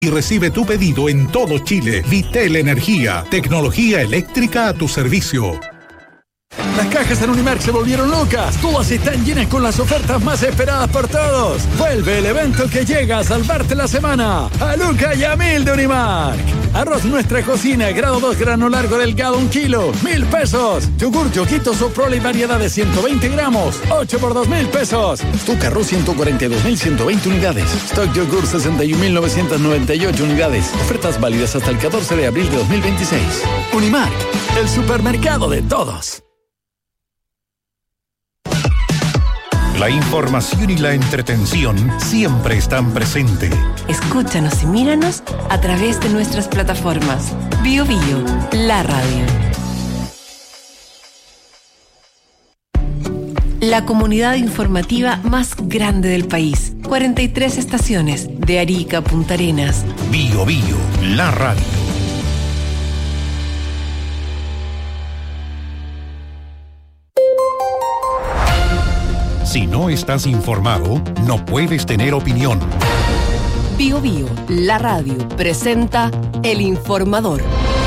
Y recibe tu pedido en todo Chile. Vitel Energía, tecnología eléctrica a tu servicio. Las cajas en Unimark se volvieron locas. Todas están llenas con las ofertas más esperadas por todos. Vuelve el evento que llega a salvarte la semana. A Luca y a 1000 de Unimark. Arroz Nuestra Cocina, grado 2, grano largo delgado, 1 kilo, 1,000 pesos. Yogur Yoguito Soprole y variedad de 120 gramos, 8 por 2,000 pesos. Azúcar Ru 142.120 unidades. Stock Yogur 61.998 unidades. Ofertas válidas hasta el 14 de abril de 2026. Unimark, el supermercado de todos. La información y la entretención siempre están presentes. Escúchanos y míranos a través de nuestras plataformas. Bio Bio, la radio. La comunidad informativa más grande del país. 43 estaciones, de Arica a Punta Arenas. Bio Bio, la radio. Si no estás informado, no puedes tener opinión. Bio Bio, la radio, presenta El Informador.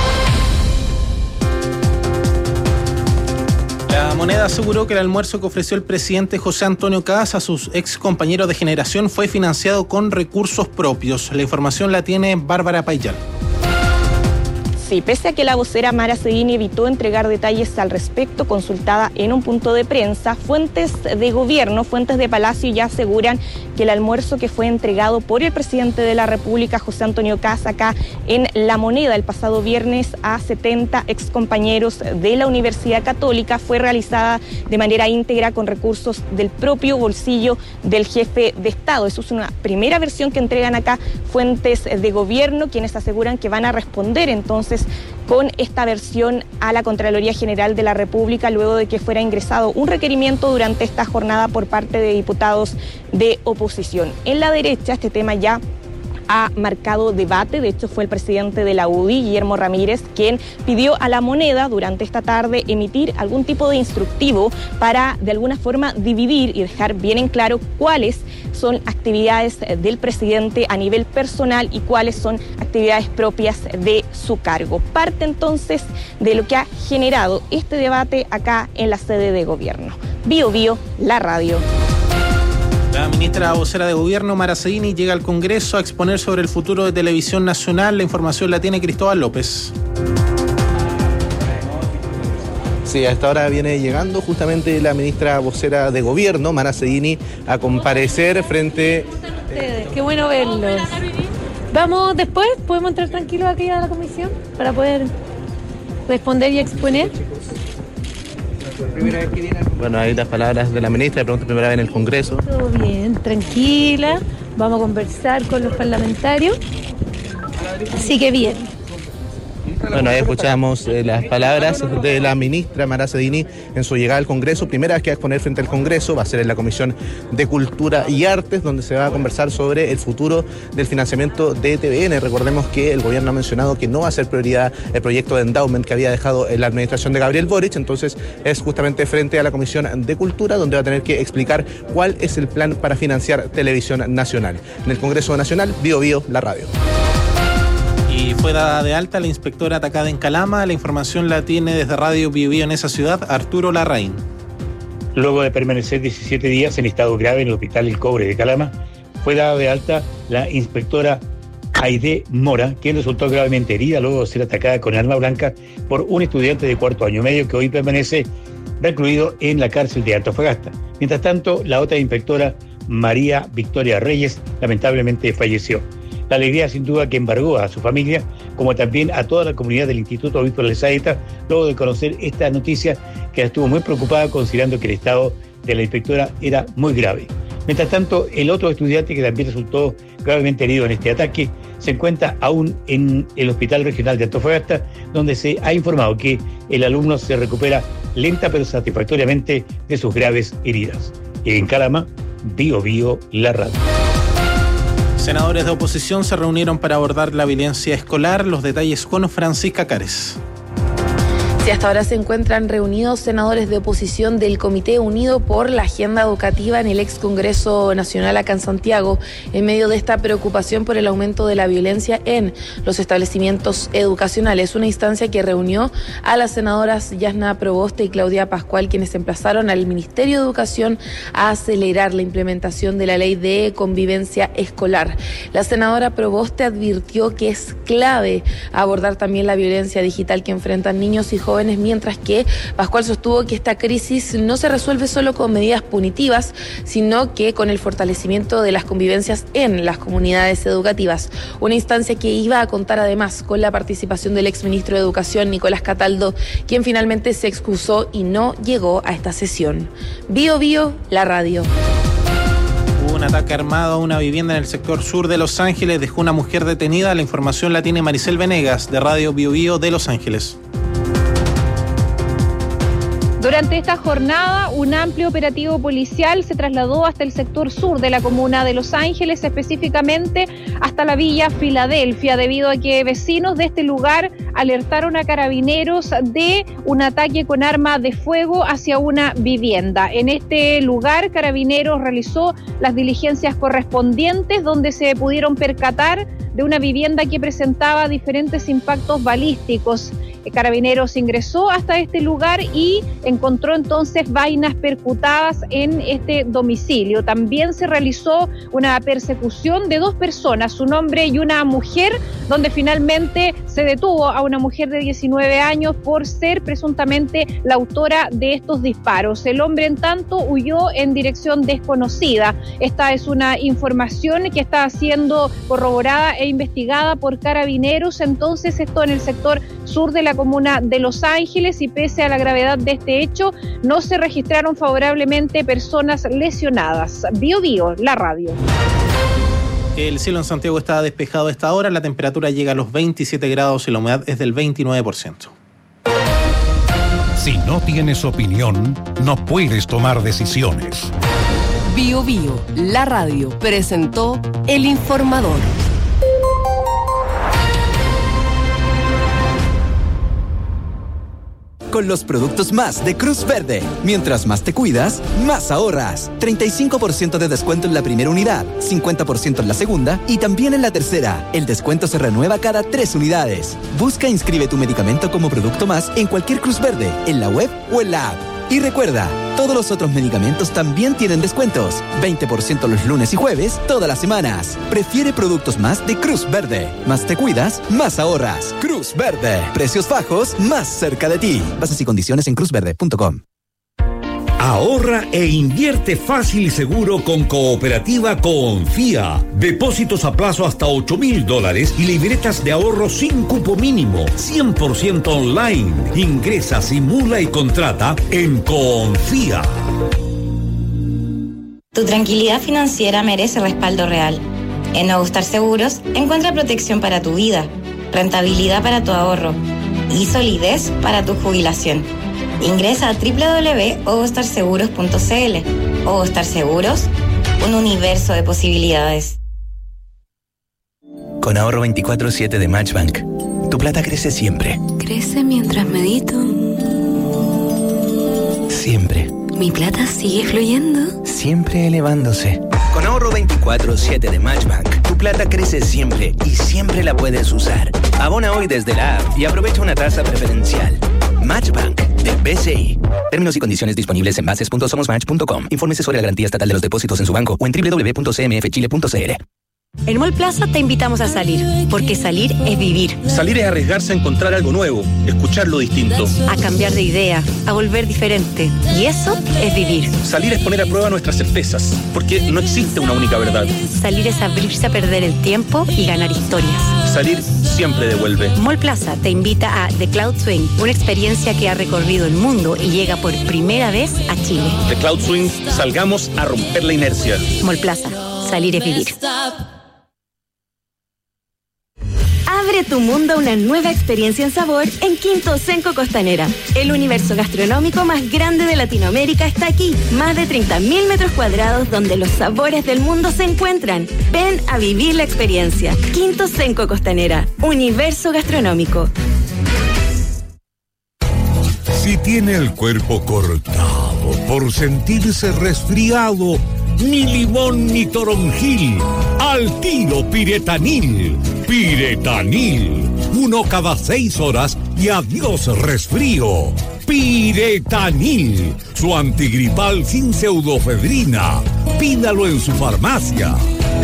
La Moneda aseguró que el almuerzo que ofreció el presidente José Antonio Kast a sus ex compañeros de generación fue financiado con recursos propios. La información la tiene Bárbara Payal. Sí, pese a que la vocera Mara Cedini evitó entregar detalles al respecto, consultada en un punto de prensa, fuentes de gobierno, fuentes de Palacio ya aseguran que el almuerzo que fue entregado por el presidente de la República, José Antonio Kast, acá en La Moneda el pasado viernes a 70 excompañeros de la Universidad Católica, fue realizada de manera íntegra con recursos del propio bolsillo del jefe de Estado. Eso es una primera versión que entregan acá fuentes de gobierno, quienes aseguran que van a responder entonces con esta versión a la Contraloría General de la República luego de que fuera ingresado un requerimiento durante esta jornada por parte de diputados de oposición. En la derecha este tema ya ha marcado debate. De hecho, fue el presidente de la UDI, Guillermo Ramírez, quien pidió a La Moneda durante esta tarde emitir algún tipo de instructivo para de alguna forma dividir y dejar bien en claro cuáles son actividades del presidente a nivel personal y cuáles son actividades propias de su cargo. Parte entonces de lo que ha generado este debate acá en la sede de gobierno. Bio Bio, la radio. La ministra vocera de Gobierno, Mara Cedini, llega al Congreso a exponer sobre el futuro de Televisión Nacional. La información la tiene Cristóbal López. Sí, a esta hora viene llegando justamente la ministra vocera de Gobierno, Mara Cedini, a comparecer frente... Qué bueno verlos. Vamos después, ¿podemos entrar tranquilos aquí a la comisión para poder responder y exponer? Bueno, ahí las palabras de la ministra, de pronto primera vez en el Congreso. Todo bien, tranquila, vamos a conversar con los parlamentarios, así que bien. Bueno, ahí escuchamos las palabras de la ministra Mara Cedini en su llegada al Congreso. Primera vez que va a exponer frente al Congreso, va a ser en la Comisión de Cultura y Artes, donde se va a conversar sobre el futuro del financiamiento de TVN. Recordemos que el gobierno ha mencionado que no va a ser prioridad el proyecto de endowment que había dejado en la administración de Gabriel Boric, entonces es justamente frente a la Comisión de Cultura donde va a tener que explicar cuál es el plan para financiar Televisión Nacional. En el Congreso Nacional, Bio Bio, la radio. Y fue dada de alta la inspectora atacada en Calama. La información la tiene desde Radio Bio Bio en esa ciudad, Arturo Larraín. Luego de permanecer 17 días en estado grave en el Hospital El Cobre de Calama, fue dada de alta la inspectora Aide Mora, quien resultó gravemente herida luego de ser atacada con arma blanca por un estudiante de cuarto año medio que hoy permanece recluido en la cárcel de Antofagasta. Mientras tanto, la otra inspectora, María Victoria Reyes, lamentablemente falleció. La alegría sin duda que embargó a su familia, como también a toda la comunidad del Instituto Víctor Lezaeta, luego de conocer esta noticia que estuvo muy preocupada considerando que el estado de la inspectora era muy grave. Mientras tanto, el otro estudiante que también resultó gravemente herido en este ataque se encuentra aún en el Hospital Regional de Antofagasta, donde se ha informado que el alumno se recupera lenta pero satisfactoriamente de sus graves heridas. En Calama, Bio Bio, la radio. Senadores de oposición se reunieron para abordar la violencia escolar. Los detalles con Francisca Cares. Sí, hasta ahora se encuentran reunidos senadores de oposición del Comité Unido por la Agenda Educativa en el ex Congreso Nacional acá en Santiago, en medio de esta preocupación por el aumento de la violencia en los establecimientos educacionales. Una instancia que reunió a las senadoras Yasna Proboste y Claudia Pascual, quienes emplazaron al Ministerio de Educación a acelerar la implementación de la ley de convivencia escolar. La senadora Proboste advirtió que es clave abordar también la violencia digital que enfrentan niños y jóvenes, mientras que Pascual sostuvo que esta crisis no se resuelve solo con medidas punitivas, sino que con el fortalecimiento de las convivencias en las comunidades educativas. Una instancia que iba a contar además con la participación del exministro de Educación, Nicolás Cataldo, quien finalmente se excusó y no llegó a esta sesión. Bio Bio, la radio. Un ataque armado a una vivienda en el sector sur de Los Ángeles dejó una mujer detenida. La información la tiene Maricel Venegas, de Radio Bio Bio de Los Ángeles. Durante esta jornada, un amplio operativo policial se trasladó hasta el sector sur de la comuna de Los Ángeles, específicamente hasta la Villa Filadelfia, debido a que vecinos de este lugar alertaron a carabineros de un ataque con arma de fuego hacia una vivienda. En este lugar, Carabineros realizó las diligencias correspondientes, donde se pudieron percatar de una vivienda que presentaba diferentes impactos balísticos. Carabineros ingresó hasta este lugar y encontró entonces vainas percutadas en este domicilio. También se realizó una persecución de 2 personas, un hombre y una mujer, donde finalmente se detuvo a una mujer de 19 años por ser presuntamente la autora de estos disparos. El hombre, en tanto, huyó en dirección desconocida. Esta es una información que está siendo corroborada e investigada por Carabineros. Entonces, esto en el sector sur de la comuna de Los Ángeles, y pese a la gravedad de este hecho, no se registraron favorablemente personas lesionadas. Bio Bio, la radio. El cielo en Santiago está despejado a esta hora, la temperatura llega a los 27 grados y la humedad es del 29%. Si no tienes opinión, no puedes tomar decisiones. Bio Bio, la radio, presentó El Informador. Con los productos más de Cruz Verde. Mientras más te cuidas, más ahorras. 35% de descuento en la primera unidad, 50% en la segunda y también en la tercera. El descuento se renueva cada 3 unidades. Busca e inscribe tu medicamento como producto más en cualquier Cruz Verde, en la web o en la app. Y recuerda, todos los otros medicamentos también tienen descuentos. 20% los lunes y jueves, todas las semanas. Prefiere productos más de Cruz Verde. Más te cuidas, más ahorras. Cruz Verde. Precios bajos, más cerca de ti. Bases y condiciones en cruzverde.com. Ahorra e invierte fácil y seguro con Cooperativa Confía. Depósitos a plazo hasta $8,000 y libretas de ahorro sin cupo mínimo, 100% online. Ingresa, simula y contrata en Confía. Tu tranquilidad financiera merece respaldo real. En Ogostar Seguros encuentra protección para tu vida, rentabilidad para tu ahorro y solidez para tu jubilación. Ingresa a www.ogostarseguros.cl. Ogostar Seguros, un universo de posibilidades. Con ahorro 24/7 de Matchbank, tu plata crece siempre. Crece mientras medito. Siempre. Mi plata sigue fluyendo. Siempre elevándose. Con ahorro 24/7 de Matchbank, tu plata crece siempre y siempre la puedes usar. Abona hoy desde la app y aprovecha una tasa preferencial. Matchbank de BCI. Términos y condiciones disponibles en bases.somosmatch.com. Infórmese sobre la garantía estatal de los depósitos en su banco o en www.cmfchile.cl. En Mall Plaza te invitamos a salir, porque salir es vivir. Salir es arriesgarse a encontrar algo nuevo, escuchar lo distinto. A cambiar de idea, a volver diferente. Y eso es vivir. Salir es poner a prueba nuestras certezas, porque no existe una única verdad. Salir es abrirse a perder el tiempo y ganar historias. Salir siempre devuelve. Mall Plaza te invita a The Cloud Swing, una experiencia que ha recorrido el mundo y llega por primera vez a Chile. The Cloud Swing, salgamos a romper la inercia. Mall Plaza, salir es vivir. Abre tu mundo a una nueva experiencia en sabor en Quinto Senco Costanera. El universo gastronómico más grande de Latinoamérica está aquí. Más de 30.000 metros cuadrados donde los sabores del mundo se encuentran. Ven a vivir la experiencia. Quinto Senco Costanera. Universo gastronómico. Si tiene el cuerpo cortado por sentirse resfriado, ni limón ni toronjil, al tiro Piretanil. Piretanil, 1 cada 6 horas y adiós resfrío. Piretanil, su antigripal sin pseudofedrina. Pídalo en su farmacia.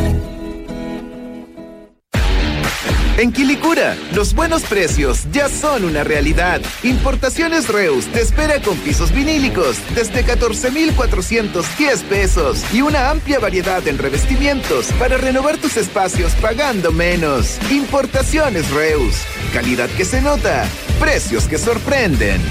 En Quilicura, los buenos precios ya son una realidad. Importaciones Reus te espera con pisos vinílicos desde 14,410 pesos y una amplia variedad en revestimientos para renovar tus espacios pagando menos. Importaciones Reus, calidad que se nota, precios que sorprenden.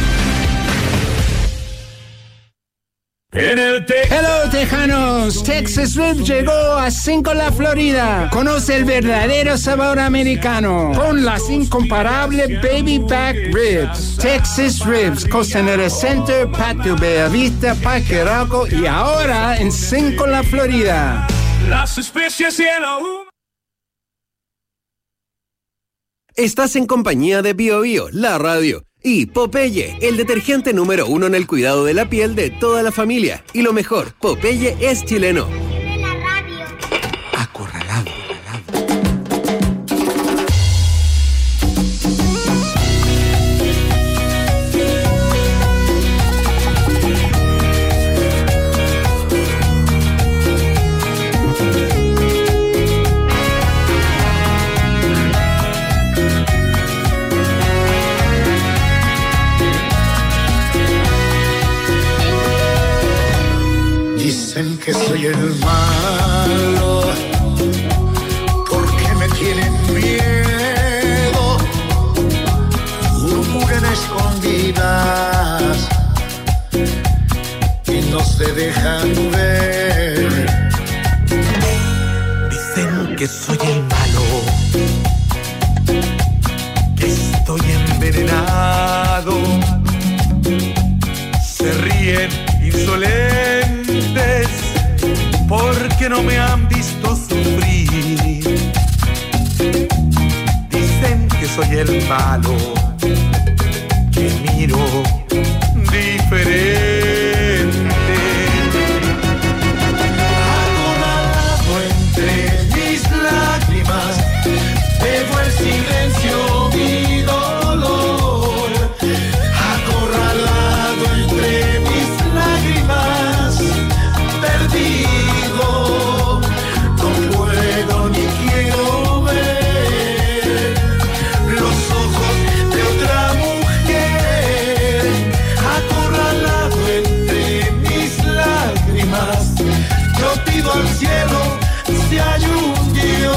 Hello, tejanos. Texas Ribs llegó a Cinco-La, Florida. Conoce el verdadero sabor americano con las incomparables Baby Back Ribs. Texas Ribs, Costanera Center, Patio Bellavista, Parque Arauco y ahora en Cinco-La, Florida. Las especies y el ahumado. Estás en compañía de Bio Bio, la radio. Y Popeye, el detergente número 1 en el cuidado de la piel de toda la familia. Y lo mejor, Popeye es chileno. Acorralado. Dicen que soy el malo, porque me tienen miedo, murmuran a escondidas y no se dejan ver. Dicen que soy el malo, que estoy envenenado. Se ríen insolentes porque no me han visto sufrir. Dicen que soy el malo, que miro diferente. Acorralado entre mis lágrimas, dejo el silencio mi dolor. Acorralado entre mis lágrimas, perdido, no puedo ni quiero ver los ojos de otra mujer. Acorralado entre mis lágrimas, yo pido al cielo si hay un Dios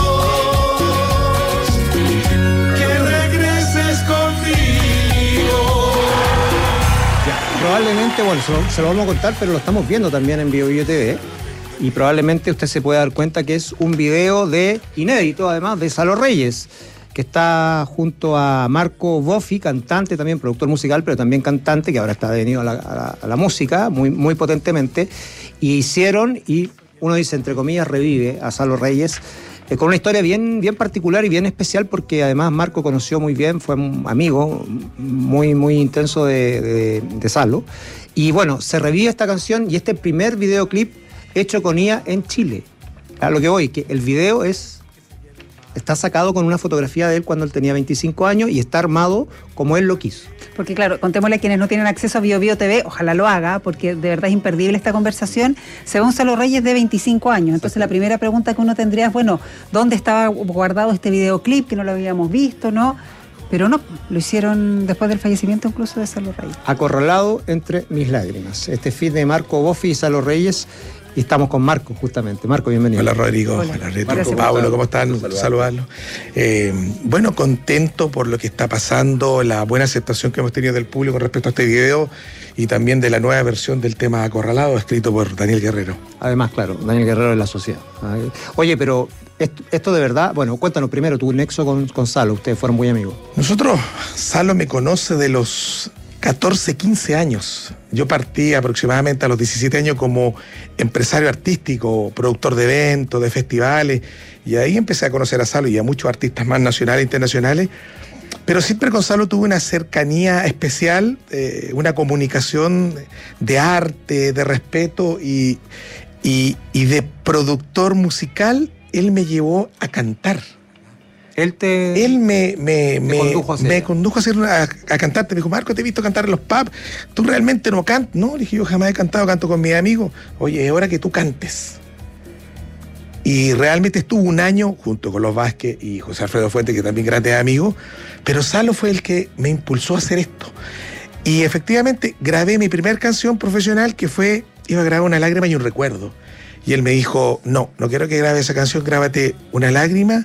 que regreses conmigo. Probablemente, bueno, se lo vamos a contar, pero lo estamos viendo también en Bio Bio TV. Y probablemente usted se puede dar cuenta que es un video inédito, además, de Salo Reyes, que está junto a Marco Boffi, cantante, también productor musical, pero también cantante, que ahora está venido a la música muy, muy potentemente. Y hicieron, y uno dice, entre comillas, revive a Salo Reyes, con una historia bien, bien particular y bien especial, porque además Marco conoció muy bien, fue un amigo muy, muy intenso de Salo. Y bueno, se revive esta canción y este primer videoclip hecho con IA en Chile. A lo que voy, que el video está sacado con una fotografía de él cuando él tenía 25 años y está armado como él lo quiso. Porque claro, contémosle a quienes no tienen acceso a Bio Bio TV, ojalá lo haga, porque de verdad es imperdible esta conversación. Se ve un Salo Reyes de 25 años, entonces la primera pregunta que uno tendría es, bueno, ¿dónde estaba guardado este videoclip que no lo habíamos visto, no? Pero no, lo hicieron después del fallecimiento incluso de Salo Reyes. Acorralado entre mis lágrimas. Este feat de Marco Boffi y Salo Reyes. Y estamos con Marco, justamente. Marco, bienvenido. Hola, Rodrigo. Hola, Reto. Pablo, ¿cómo están? Saludarlos. Bueno, contento por lo que está pasando, la buena aceptación que hemos tenido del público con respecto a este video y también de la nueva versión del tema Acorralado, escrito por Daniel Guerrero. Además, claro, Daniel Guerrero de la sociedad. Oye, pero esto de verdad, bueno, cuéntanos primero tu nexo con Salo. Ustedes fueron muy amigos. Nosotros, Salo me conoce de los 14, 15 años. Yo partí aproximadamente a los 17 años como empresario artístico, productor de eventos, de festivales, y ahí empecé a conocer a Salo y a muchos artistas más nacionales e internacionales. Pero siempre con Salo tuve una cercanía especial, una comunicación de arte, de respeto y de productor musical. Él me llevó a cantar. Él me condujo a cantar. Me dijo, Marco, te he visto cantar en los pubs. ¿Tú realmente no cantas? No, le dije, yo jamás he cantado, canto con mis amigos. Oye, es hora que tú cantes. Y realmente estuvo un año junto con los Vázquez y José Alfredo Fuentes, que también grandes amigos, pero Salo fue el que me impulsó a hacer esto. Y efectivamente grabé mi primera canción profesional, que fue, iba a grabar Una lágrima y un recuerdo. Y él me dijo, no quiero que grabes esa canción, grábate Una lágrima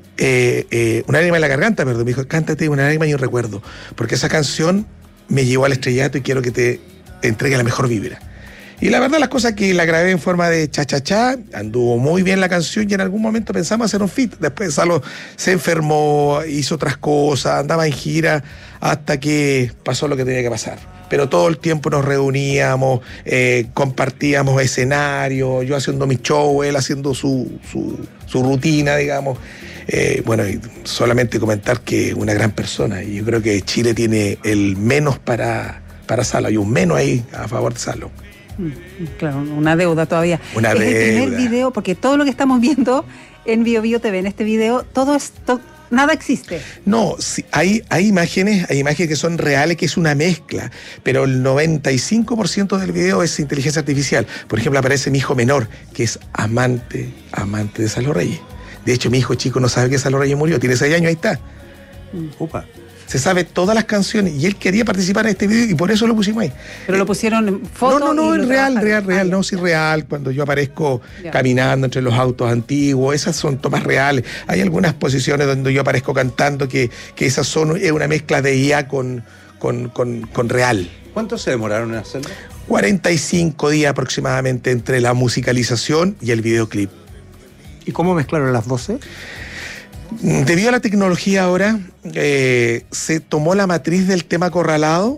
en la garganta, perdón. Me dijo, cántate Una lágrima y un recuerdo, porque esa canción me llevó al estrellato y quiero que te entregue la mejor vibra. Y la verdad, las cosas que la grabé en forma de cha-cha-cha, anduvo muy bien la canción y en algún momento pensamos hacer un feat. Después Salo se enfermó, hizo otras cosas, andaba en gira, hasta que pasó lo que tenía que pasar. Pero todo el tiempo nos reuníamos, compartíamos escenario, yo haciendo mi show, él haciendo su rutina, digamos. Bueno, y solamente comentar que una gran persona, y yo creo que Chile tiene el menos para Salo, hay un menos ahí a favor de Salo. Claro, una deuda todavía. Es el primer video, porque todo lo que estamos viendo en BioBio TV, en este video, nada existe. No, sí, hay imágenes que son reales, que es una mezcla, pero el 95% del video es inteligencia artificial. Por ejemplo, aparece mi hijo menor, que es amante de Salo Reyes. De hecho, mi hijo chico no sabe que Salo Reyes murió, tiene 6 años, ahí está. Upa. Se sabe todas las canciones y él quería participar en este video y por eso lo pusimos ahí. ¿Pero lo pusieron en foto? No, es real, no, sí, real. Cuando yo aparezco caminando entre los autos antiguos, esas son tomas reales. Hay algunas posiciones donde yo aparezco cantando que esas es una mezcla de IA con real. ¿Cuánto se demoraron en hacerlo? 45 días aproximadamente entre la musicalización y el videoclip. ¿Y cómo mezclaron las voces? Debido a la tecnología ahora, se tomó la matriz del tema acorralado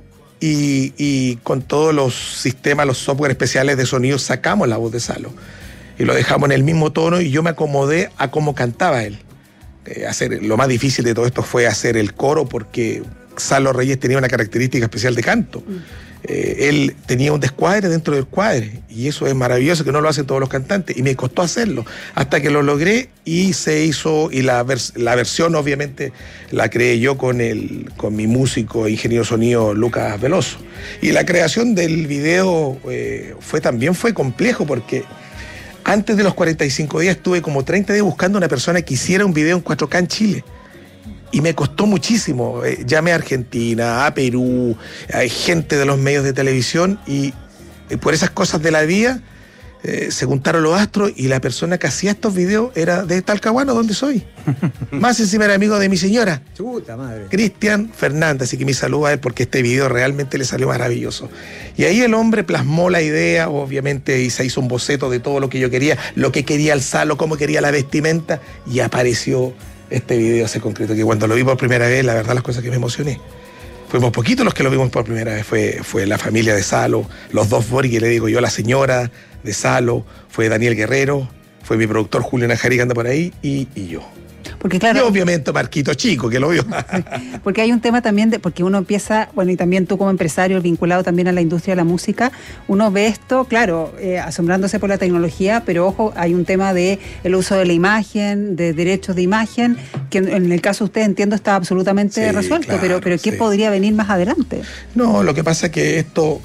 y con todos los sistemas, los software especiales de sonido, sacamos la voz de Salo y lo dejamos en el mismo tono y yo me acomodé a cómo cantaba él. Lo más difícil de todo esto fue hacer el coro, porque Salo Reyes tenía una característica especial de canto. Él tenía un descuadre dentro del cuadre y eso es maravilloso, que no lo hacen todos los cantantes, y me costó hacerlo hasta que lo logré y se hizo. Y la versión obviamente la creé yo con mi músico e ingeniero sonido Lucas Veloso. Y la creación del video fue complejo, porque antes de los 45 días estuve como 30 días buscando una persona que hiciera un video en 4K en Chile. Y me costó muchísimo. Llamé a Argentina, a Perú, a gente de los medios de televisión, y por esas cosas de la vida se juntaron los astros y la persona que hacía estos videos era de Talcahuano, donde soy. Más encima era amigo de mi señora. Chuta madre. Cristian Fernández, así que mi saludo a él, porque este video realmente le salió maravilloso. Y ahí el hombre plasmó la idea, obviamente, y se hizo un boceto de todo lo que yo quería, lo que quería el Salo, cómo quería la vestimenta, y apareció este video se concretó, que cuando lo vi por primera vez, la verdad, las cosas que me emocioné. Fuimos poquitos los que lo vimos por primera vez, fue la familia de Salo, los dos Boris, que le digo yo, la señora de Salo, fue Daniel Guerrero, fue mi productor Julio Najari, que anda por ahí, y yo. Porque claro, y obviamente Marquito Chico, que lo vio. Porque hay un tema también porque uno empieza, bueno, y también tú como empresario vinculado también a la industria de la música, uno ve esto, claro, asombrándose por la tecnología, pero ojo, hay un tema de el uso de la imagen, de derechos de imagen, que en el caso de usted, entiendo, está absolutamente resuelto, claro, pero ¿qué podría venir más adelante? No, lo que pasa es que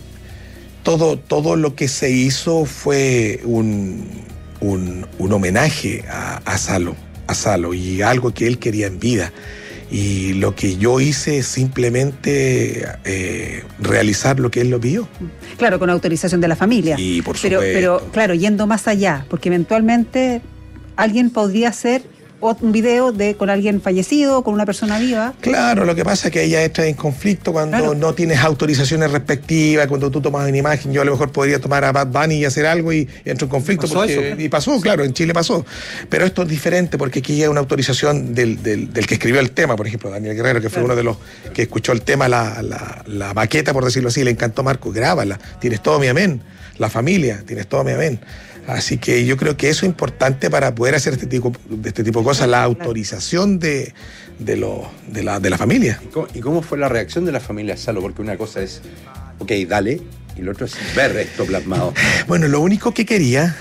todo lo que se hizo fue un homenaje a Salo y algo que él quería en vida, y lo que yo hice es simplemente realizar lo que él lo pidió. Claro, con autorización de la familia. Y por supuesto. Pero claro, yendo más allá, porque eventualmente alguien podría hacer un video con alguien fallecido, con una persona viva. Claro, lo que pasa es que ella entra en conflicto cuando no tienes autorizaciones respectivas, cuando tú tomas una imagen. Yo a lo mejor podría tomar a Bad Bunny y hacer algo y entro en conflicto. Y pasó, claro, en Chile pasó. Pero esto es diferente porque aquí hay una autorización del que escribió el tema, por ejemplo, Daniel Guerrero, que fue uno de los que escuchó el tema, la maqueta, por decirlo así, le encantó. Marco, grábala, tienes todo mi amén. La familia, tienes todo mi amén. Así que yo creo que eso es importante para poder hacer este tipo de cosas, la autorización de la familia. ¿Y cómo fue la reacción de la familia, Salo? Porque una cosa es, ok, dale, y lo otro es ver esto plasmado. Bueno, lo único que quería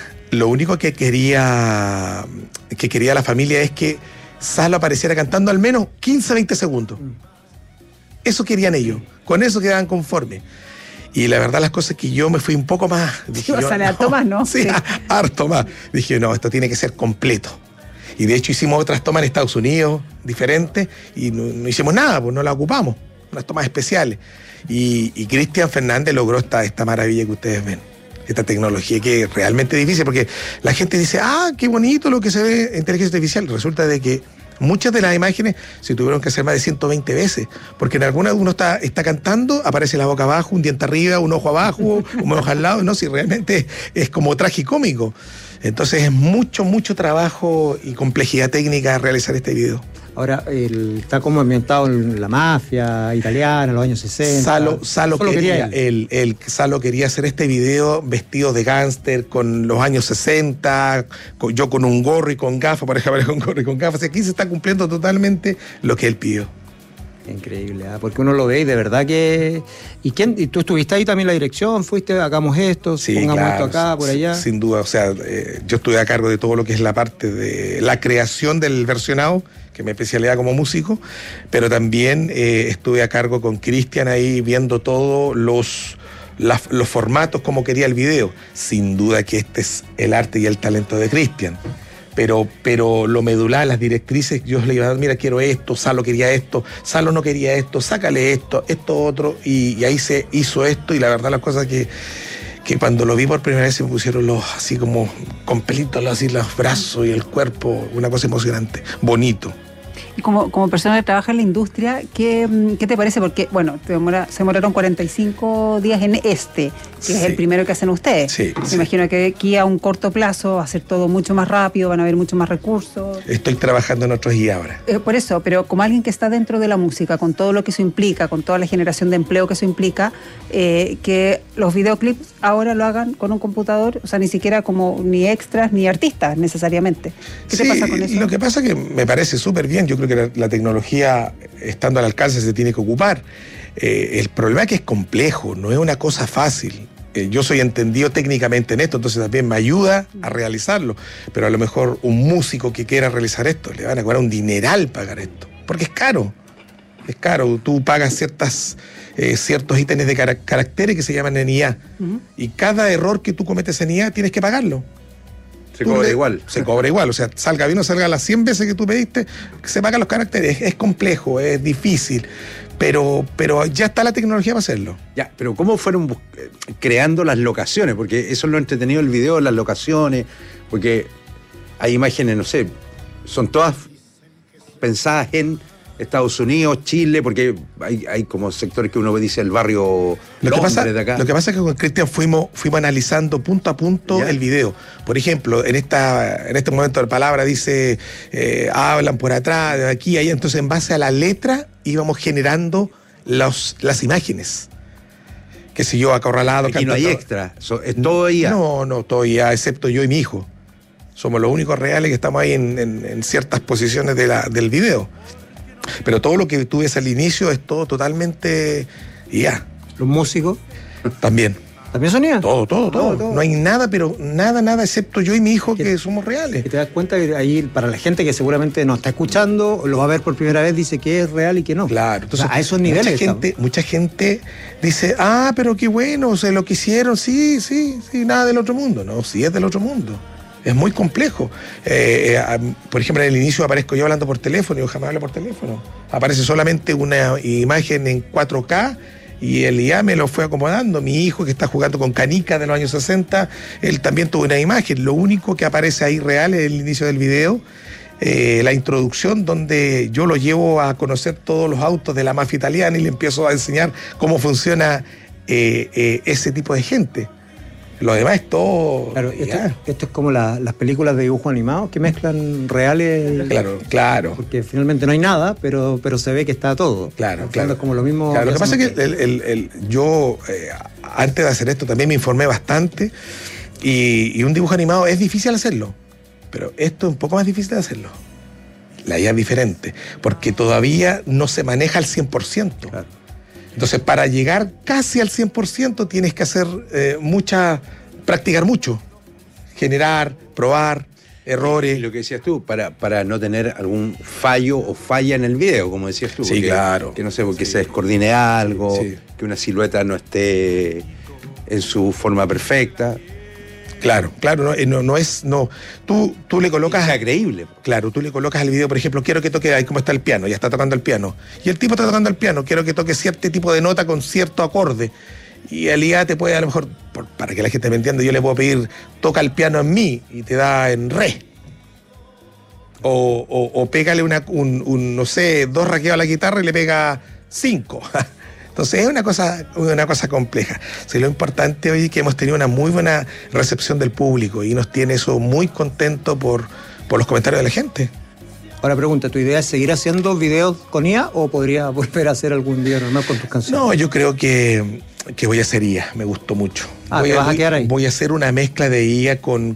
la familia es que Salo apareciera cantando al menos 15, 20 segundos. Eso querían ellos, con eso quedaban conformes. Y la verdad las cosas es que yo me fui un poco más. Dije, sale harto más, ¿no? Sí, harto más. Dije, no, esto tiene que ser completo. Y de hecho hicimos otras tomas en Estados Unidos, diferentes, y no hicimos nada, pues no la ocupamos, unas tomas especiales. Y Cristian Fernández logró esta maravilla que ustedes ven, esta tecnología que es realmente difícil, porque la gente dice, qué bonito lo que se ve en inteligencia artificial. Resulta de que muchas de las imágenes se tuvieron que hacer más de 120 veces, porque en algunas uno está cantando, aparece la boca abajo, un diente arriba, un ojo abajo, un ojo al lado, no, si realmente es como tragicómico. Entonces es mucho trabajo y complejidad técnica realizar este video. Ahora, está como ambientado en la mafia italiana, en los años 60. Salo quería hacer este video vestido de gángster con los años 60, yo con un gorro y con gafas, por ejemplo, con gorro y con gafas. Aquí se está cumpliendo totalmente lo que él pidió. Increíble, porque uno lo ve y de verdad que... ¿Y tú estuviste ahí también en la dirección? ¿Fuiste, hagamos esto, sí, pongamos claro, esto acá, por allá? Sin duda, o sea, yo estuve a cargo de todo lo que es la parte de la creación del versionado, que es mi especialidad como músico, pero también estuve a cargo con Cristian ahí viendo todos los formatos como quería el video. Sin duda que este es el arte y el talento de Cristian. Pero lo medular, las directrices, yo le iba a dar, mira, quiero esto, Salo quería esto, Salo no quería esto, sácale esto otro, y ahí se hizo esto, y la verdad las cosas que cuando lo vi por primera vez se me pusieron así como con pelitos, así los brazos y el cuerpo, una cosa emocionante, bonito. Y como persona que trabaja en la industria, ¿qué te parece? Porque, bueno, se demoraron 45 días en que es el primero que hacen ustedes. Sí, Me imagino que aquí a un corto plazo, hacer todo mucho más rápido, van a haber mucho más recursos. Estoy trabajando en otros y ahora. Por eso, pero como alguien que está dentro de la música, con todo lo que eso implica, con toda la generación de empleo que eso implica, que los videoclips ahora lo hagan con un computador, o sea, ni siquiera como ni extras ni artistas necesariamente. ¿Qué te pasa con eso? Lo que pasa es que me parece súper bien. Yo creo que la tecnología, estando al alcance, se tiene que ocupar. El problema es que es complejo, no es una cosa fácil. Yo soy entendido técnicamente en esto, entonces también me ayuda a realizarlo. Pero a lo mejor un músico que quiera realizar esto, le van a cobrar un dineral pagar esto, porque es caro. Es caro, tú pagas ciertos ítems de caracteres que se llaman en IA, y cada error que tú cometes en IA tienes que pagarlo. Se cobra igual. Se cobra igual, o sea, salga bien o salga las 100 veces que tú pediste, se pagan los caracteres. Es complejo, es difícil, pero ya está la tecnología para hacerlo. Ya, pero ¿cómo fueron creando las locaciones? Porque eso es lo entretenido del video, las locaciones, porque hay imágenes, no sé, son todas pensadas en Estados Unidos, Chile, porque hay como sectores que uno dice el barrio Londres de acá. Lo que pasa es que con Cristian fuimos analizando punto a punto el video. Por ejemplo, en este momento de palabra dice hablan por atrás, de aquí, allá. Entonces, en base a la letra íbamos generando las imágenes. Qué sé yo, acorralado. Aquí no hay extra, es todo IA. No, todo IA, excepto yo y mi hijo. Somos los únicos reales que estamos ahí en ciertas posiciones del video. Pero todo lo que tú ves al inicio es todo totalmente IA. ¿Los músicos? También. ¿También son IA? Todo. No hay nada, pero nada, excepto yo y mi hijo que somos reales. Y te das cuenta que ahí, para la gente que seguramente nos está escuchando, lo va a ver por primera vez, dice que es real y que no. Claro. Entonces, a esos niveles. Mucha gente dice, pero qué bueno, lo que hicieron, sí, nada del otro mundo. No, sí es del otro mundo. Es muy complejo. Por ejemplo, en el inicio aparezco yo hablando por teléfono, yo jamás hablo por teléfono. Aparece solamente una imagen en 4K y el IA me lo fue acomodando. Mi hijo, que está jugando con canicas de los años 60, él también tuvo una imagen. Lo único que aparece ahí real es el inicio del video, la introducción, donde yo lo llevo a conocer todos los autos de la mafia italiana y le empiezo a enseñar cómo funciona ese tipo de gente. Lo demás es todo... Claro, esto es como las películas de dibujo animados que mezclan reales... Claro. Porque finalmente no hay nada, pero se ve que está todo. Claro. Es como lo mismo... Claro, lo que pasa es que yo, antes de hacer esto, también me informé bastante Y un dibujo animado es difícil hacerlo, pero esto es un poco más difícil de hacerlo. La IA es diferente, porque todavía no se maneja al 100%. Claro. Entonces, para llegar casi al 100% tienes que hacer practicar mucho, generar, probar, errores. Y lo que decías tú, para no tener algún fallo o falla en el video, como decías tú. Sí, claro. Que no sé, porque se descoordine algo, que una silueta no esté en su forma perfecta. Claro, tú le colocas... sea creíble. Claro, tú le colocas al video, por ejemplo, quiero que toque ahí como está el piano, ya está tocando el piano. Y el tipo está tocando el piano, quiero que toque cierto tipo de nota con cierto acorde. Y el IA te puede, a lo mejor, para que la gente me entienda, yo le puedo pedir, toca el piano en mi, y te da en re. O pégale no sé, 2 raqueos a la guitarra y le pega 5. Entonces es una cosa compleja. O sea, lo importante hoy es que hemos tenido una muy buena recepción del público y nos tiene eso muy contento por los comentarios de la gente. Ahora pregunta, ¿tu idea es seguir haciendo videos con IA o podría volver a hacer algún video normal con tus canciones? No, yo creo que voy a hacer IA, me gustó mucho. ¿Te vas a quedar ahí? Voy a hacer una mezcla de IA con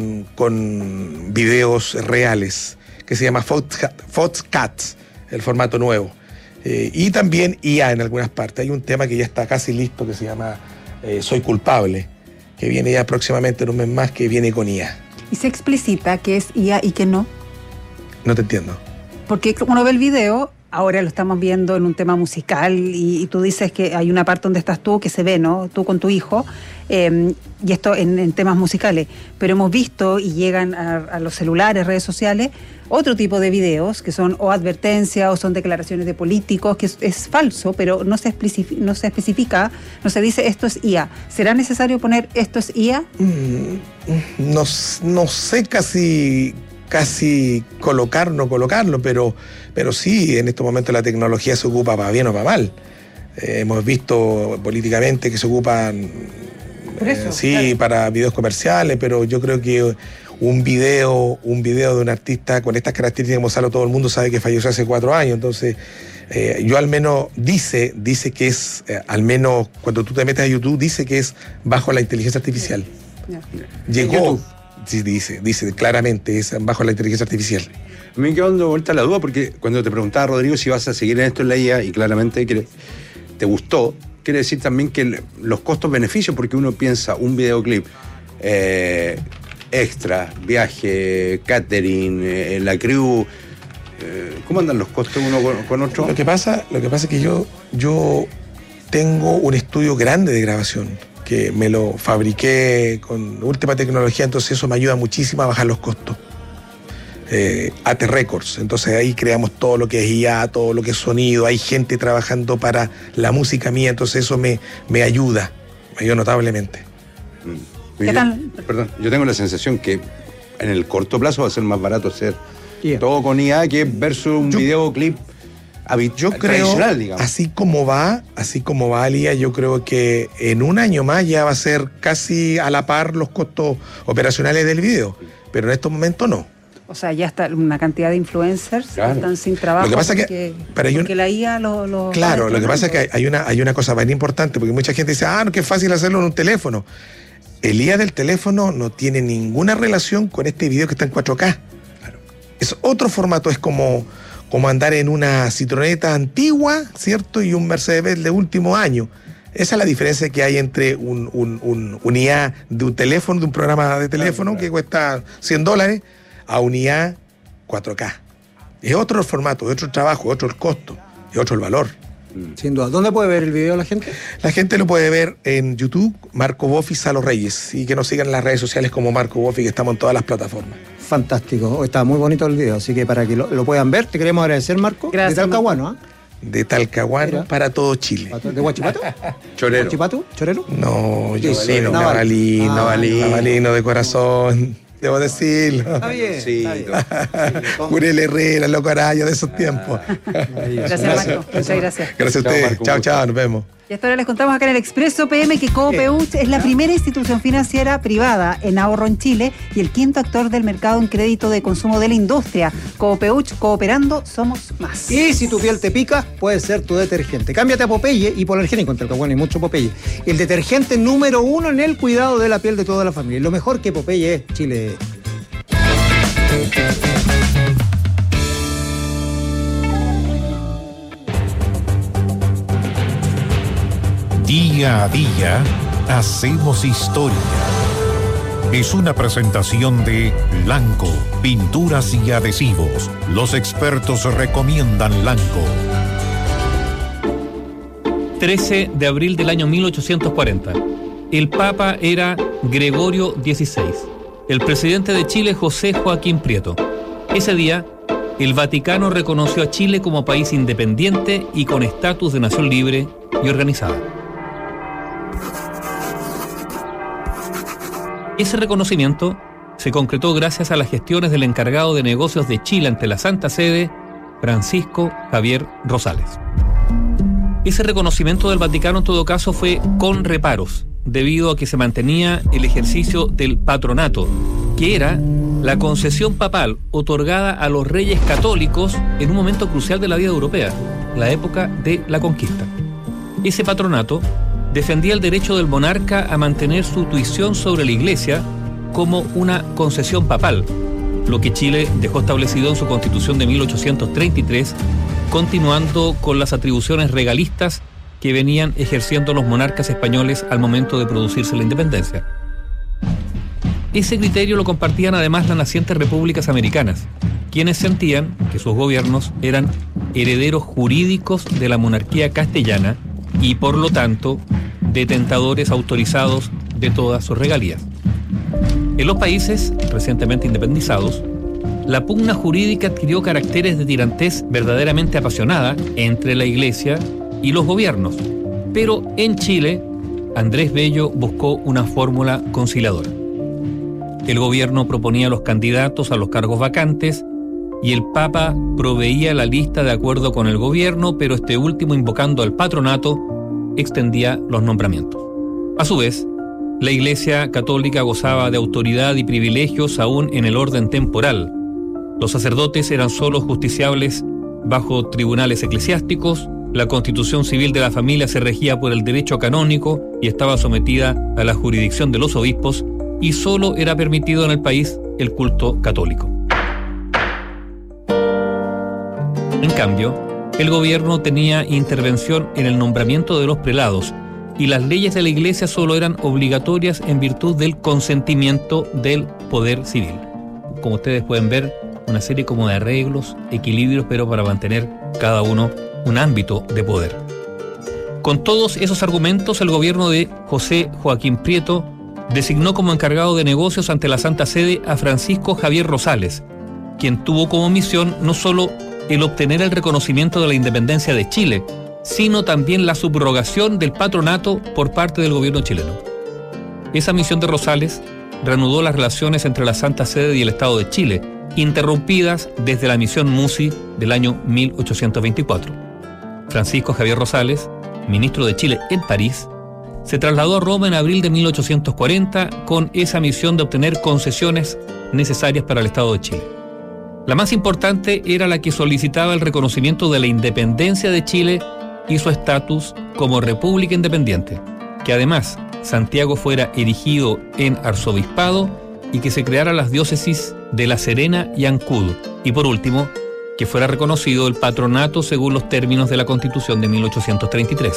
videos reales, que se llama Foxcats, el formato nuevo. Y también IA en algunas partes. Hay un tema que ya está casi listo que se llama Soy culpable, que viene ya próximamente en un mes más, que viene con IA. ¿Y se explicita qué es IA y qué no? No te entiendo. Porque uno ve el video, ahora lo estamos viendo en un tema musical y tú dices que hay una parte donde estás tú que se ve, ¿no? Tú con tu hijo, y esto en temas musicales. Pero hemos visto y llegan a los celulares, redes sociales, otro tipo de videos que son o advertencias o son declaraciones de políticos, que es falso, pero no se especifica, no se dice esto es IA. ¿Será necesario poner esto es IA? No sé casi colocarlo, pero sí, en estos momentos la tecnología se ocupa para bien o para mal. Hemos visto políticamente que se ocupan claro, para videos comerciales, pero yo creo que un video de un artista con estas características, Gonzalo, todo el mundo sabe que falleció hace 4 años, entonces yo al menos dice que es, al menos cuando tú te metes a YouTube, dice que es bajo la inteligencia artificial. Llegó... Sí, dice claramente, es bajo la inteligencia artificial. A mí me quedó dando vuelta la duda porque cuando te preguntaba, Rodrigo, si vas a seguir en esto en la IA y claramente te gustó, quiere decir también que los costos-beneficios, porque uno piensa un videoclip extra, viaje, catering, la crew, ¿cómo andan los costos uno con otro? Lo que pasa es que yo tengo un estudio grande de grabación, que me lo fabriqué con última tecnología, entonces eso me ayuda muchísimo a bajar los costos. AT Records, entonces ahí creamos todo lo que es IA, todo lo que es sonido, hay gente trabajando para la música mía, entonces eso me ayuda notablemente. ¿Qué tal? Perdón, yo tengo la sensación que en el corto plazo va a ser más barato hacer todo con IA que versus un videoclip. Yo creo, digamos. así como va el IA, yo creo que en un año más ya va a ser casi a la par los costos operacionales del video, pero en estos momentos no. O sea, ya está una cantidad de influencers que están sin trabajo. Lo que pasa porque la IA lo claro, lo que pasa es que hay una cosa bien importante, porque mucha gente dice, no, que es fácil hacerlo en un teléfono. El IA del teléfono no tiene ninguna relación con este video que está en 4K. Claro. Es otro formato, es como andar en una Citroneta antigua, ¿cierto? Y un Mercedes de último año. Esa es la diferencia que hay entre un IA de un teléfono, de un programa de teléfono que cuesta $100, a un IA 4K. Es otro el formato, es otro el trabajo, es otro el costo, es otro el valor. Sin duda. ¿Dónde puede ver el video la gente? La gente lo puede ver en YouTube, Marco Boffi, Salo Reyes, y que nos sigan en las redes sociales como Marco Boffi, que estamos en todas las plataformas. Fantástico, está muy bonito el video, así que para que lo puedan ver, te queremos agradecer, Marco. Gracias, de Talcahuano, ¿ah? De Talcahuano para todo Chile. ¿De Huachipato? Chorero. ¿Huachipato? ¿Chorero? No, yo soy navalino de corazón. Debo decirlo. Está bien. Sí. Curiel Herrera, Loco Araya de esos tiempos. Gracias, Marco. Muchas gracias. Gracias a ustedes. Chao, nos vemos. Y hasta ahora les contamos acá en el Expreso PM que Copeuch es la primera institución financiera privada en ahorro en Chile y el quinto actor del mercado en crédito de consumo de la industria. Copeuch, cooperando, somos más. Y si tu piel te pica, puede ser tu detergente. Cámbiate a Popeye y Polargénico, entre el que bueno y mucho Popeye. El detergente número 1 en el cuidado de la piel de toda la familia. Lo mejor que Popeye es Chile. Día a día hacemos historia. Es una presentación de Lanco, pinturas y adhesivos. Los expertos recomiendan Lanco. 13 de abril del año 1840. El Papa era Gregorio XVI. El presidente de Chile, José Joaquín Prieto. Ese día, el Vaticano reconoció a Chile como país independiente y con estatus de nación libre y organizada. Ese reconocimiento se concretó gracias a las gestiones del encargado de negocios de Chile ante la Santa Sede, Francisco Javier Rosales. Ese reconocimiento del Vaticano en todo caso fue con reparos, debido a que se mantenía el ejercicio del patronato, que era la concesión papal otorgada a los reyes católicos en un momento crucial de la vida europea, la época de la conquista. Ese patronato defendía el derecho del monarca a mantener su tuición sobre la Iglesia como una concesión papal, lo que Chile dejó establecido en su Constitución de 1833, continuando con las atribuciones regalistas que venían ejerciendo los monarcas españoles al momento de producirse la independencia. Ese criterio lo compartían además las nacientes repúblicas americanas, quienes sentían que sus gobiernos eran herederos jurídicos de la monarquía castellana y por lo tanto detentadores autorizados de todas sus regalías. En los países recientemente independizados, la pugna jurídica adquirió caracteres de tirantez verdaderamente apasionada entre la Iglesia y los gobiernos, pero en Chile, Andrés Bello buscó una fórmula conciliadora. El gobierno proponía los candidatos a los cargos vacantes y el Papa proveía la lista de acuerdo con el gobierno, pero este último, invocando al patronato, extendía los nombramientos. A su vez, la Iglesia Católica gozaba de autoridad y privilegios aún en el orden temporal. Los sacerdotes eran solo justiciables bajo tribunales eclesiásticos, la Constitución Civil de la Familia se regía por el derecho canónico y estaba sometida a la jurisdicción de los obispos, y solo era permitido en el país el culto católico. En cambio, el gobierno tenía intervención en el nombramiento de los prelados y las leyes de la Iglesia solo eran obligatorias en virtud del consentimiento del poder civil. Como ustedes pueden ver, una serie como de arreglos, equilibrios, pero para mantener cada uno un ámbito de poder. Con todos esos argumentos, el gobierno de José Joaquín Prieto designó como encargado de negocios ante la Santa Sede a Francisco Javier Rosales, quien tuvo como misión no solo el obtener el reconocimiento de la independencia de Chile, sino también la subrogación del patronato por parte del gobierno chileno. Esa misión de Rosales reanudó las relaciones entre la Santa Sede y el Estado de Chile, interrumpidas desde la misión Musi del año 1824. Francisco Javier Rosales, ministro de Chile en París, se trasladó a Roma en abril de 1840 con esa misión de obtener concesiones necesarias para el Estado de Chile. La más importante era la que solicitaba el reconocimiento de la independencia de Chile y su estatus como república independiente, que además Santiago fuera erigido en arzobispado y que se crearan las diócesis de La Serena y Ancud, y por último, que fuera reconocido el patronato según los términos de la Constitución de 1833.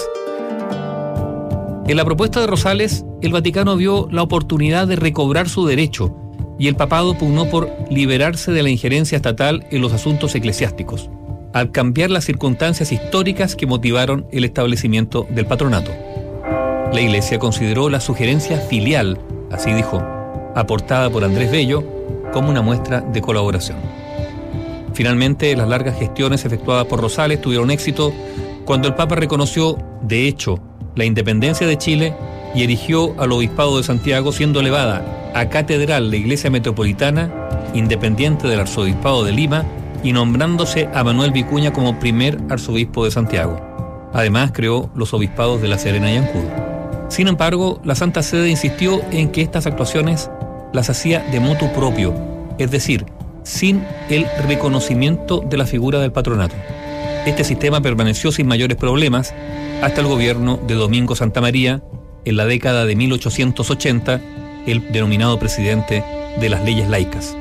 En la propuesta de Rosales, el Vaticano vio la oportunidad de recobrar su derecho y el papado pugnó por liberarse de la injerencia estatal en los asuntos eclesiásticos, al cambiar las circunstancias históricas que motivaron el establecimiento del patronato. La Iglesia consideró la sugerencia filial, así dijo, aportada por Andrés Bello, como una muestra de colaboración. Finalmente, las largas gestiones efectuadas por Rosales tuvieron éxito cuando el Papa reconoció, de hecho, la independencia de Chile y erigió al Obispado de Santiago, siendo elevada a catedral la Iglesia Metropolitana, independiente del Arzobispado de Lima, y nombrándose a Manuel Vicuña como primer arzobispo de Santiago. Además, creó los obispados de La Serena y Ancud. Sin embargo, la Santa Sede insistió en que estas actuaciones las hacía de motu propio, es decir, sin el reconocimiento de la figura del patronato. Este sistema permaneció sin mayores problemas hasta el gobierno de Domingo Santamaría en la década de 1880, el denominado presidente de las leyes laicas.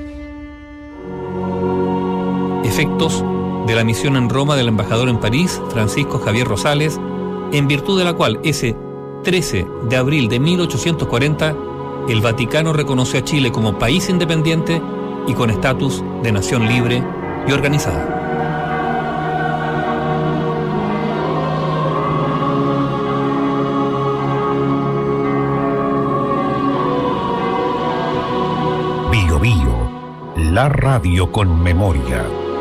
Efectos de la misión en Roma del embajador en París, Francisco Javier Rosales, en virtud de la cual ese 13 de abril de 1840 el Vaticano reconoció a Chile como país independiente y con estatus de nación libre y organizada. Bio Bio, la radio con memoria.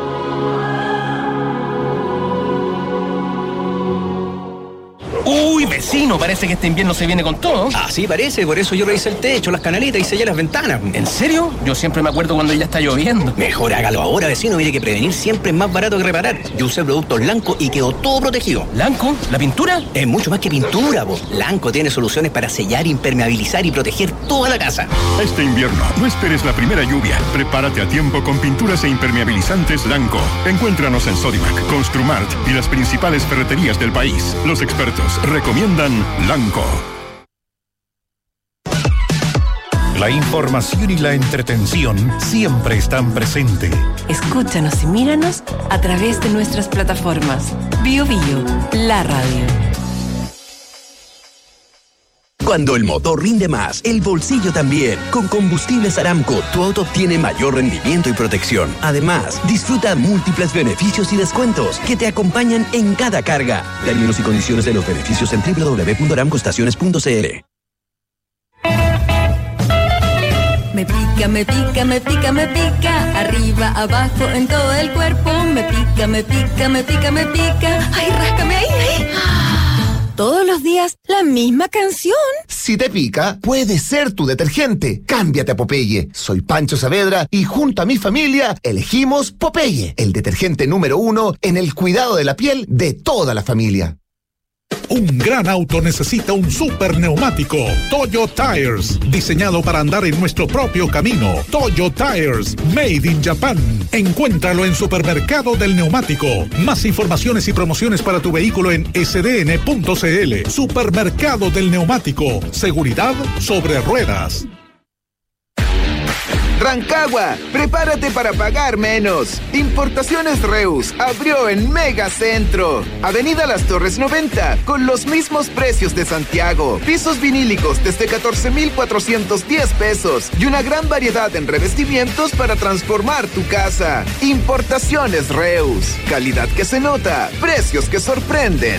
Uy, vecino, parece que este invierno se viene con todo. Ah, sí, parece, por eso yo revisé el techo, las canaletas y sellé las ventanas. ¿En serio? Yo siempre me acuerdo cuando ya está lloviendo. Mejor hágalo ahora, vecino, mire que prevenir siempre es más barato que reparar. Yo usé productos Lanco y quedó todo protegido. ¿Lanco? ¿La pintura? Es mucho más que pintura, po. Lanco tiene soluciones para sellar, impermeabilizar y proteger toda la casa. Este invierno, no esperes la primera lluvia. Prepárate a tiempo con pinturas e impermeabilizantes Lanco. Encuéntranos en Sodimac, Construmart y las principales ferreterías del país. Los expertos recomiendan Lanco. La información y la entretención siempre están presentes. Escúchanos y míranos a través de nuestras plataformas. Bio Bio, la radio. Cuando el motor rinde más, el bolsillo también. Con Combustibles Aramco, tu auto obtiene mayor rendimiento y protección. Además, disfruta múltiples beneficios y descuentos que te acompañan en cada carga. Términos y condiciones de los beneficios en www.aramcoestaciones.cl. Me pica, me pica, me pica, me pica. Arriba, abajo, en todo el cuerpo. Me pica, me pica, me pica, me pica. Ay, ráscame ahí, ahí. Todos los días, la misma canción. Si te pica, puede ser tu detergente. Cámbiate a Popeye. Soy Pancho Saavedra y junto a mi familia elegimos Popeye, el detergente número 1 en el cuidado de la piel de toda la familia. Un gran auto necesita un super neumático. Toyo Tires, diseñado para andar en nuestro propio camino. Toyo Tires, made in Japan. Encuéntralo en Supermercado del Neumático. Más informaciones y promociones para tu vehículo en sdn.cl. Supermercado del Neumático. Seguridad sobre ruedas. Rancagua, prepárate para pagar menos. Importaciones Reus abrió en Megacentro. Avenida Las Torres 90, con los mismos precios de Santiago. Pisos vinílicos desde 14,410 pesos y una gran variedad en revestimientos para transformar tu casa. Importaciones Reus, calidad que se nota, precios que sorprenden.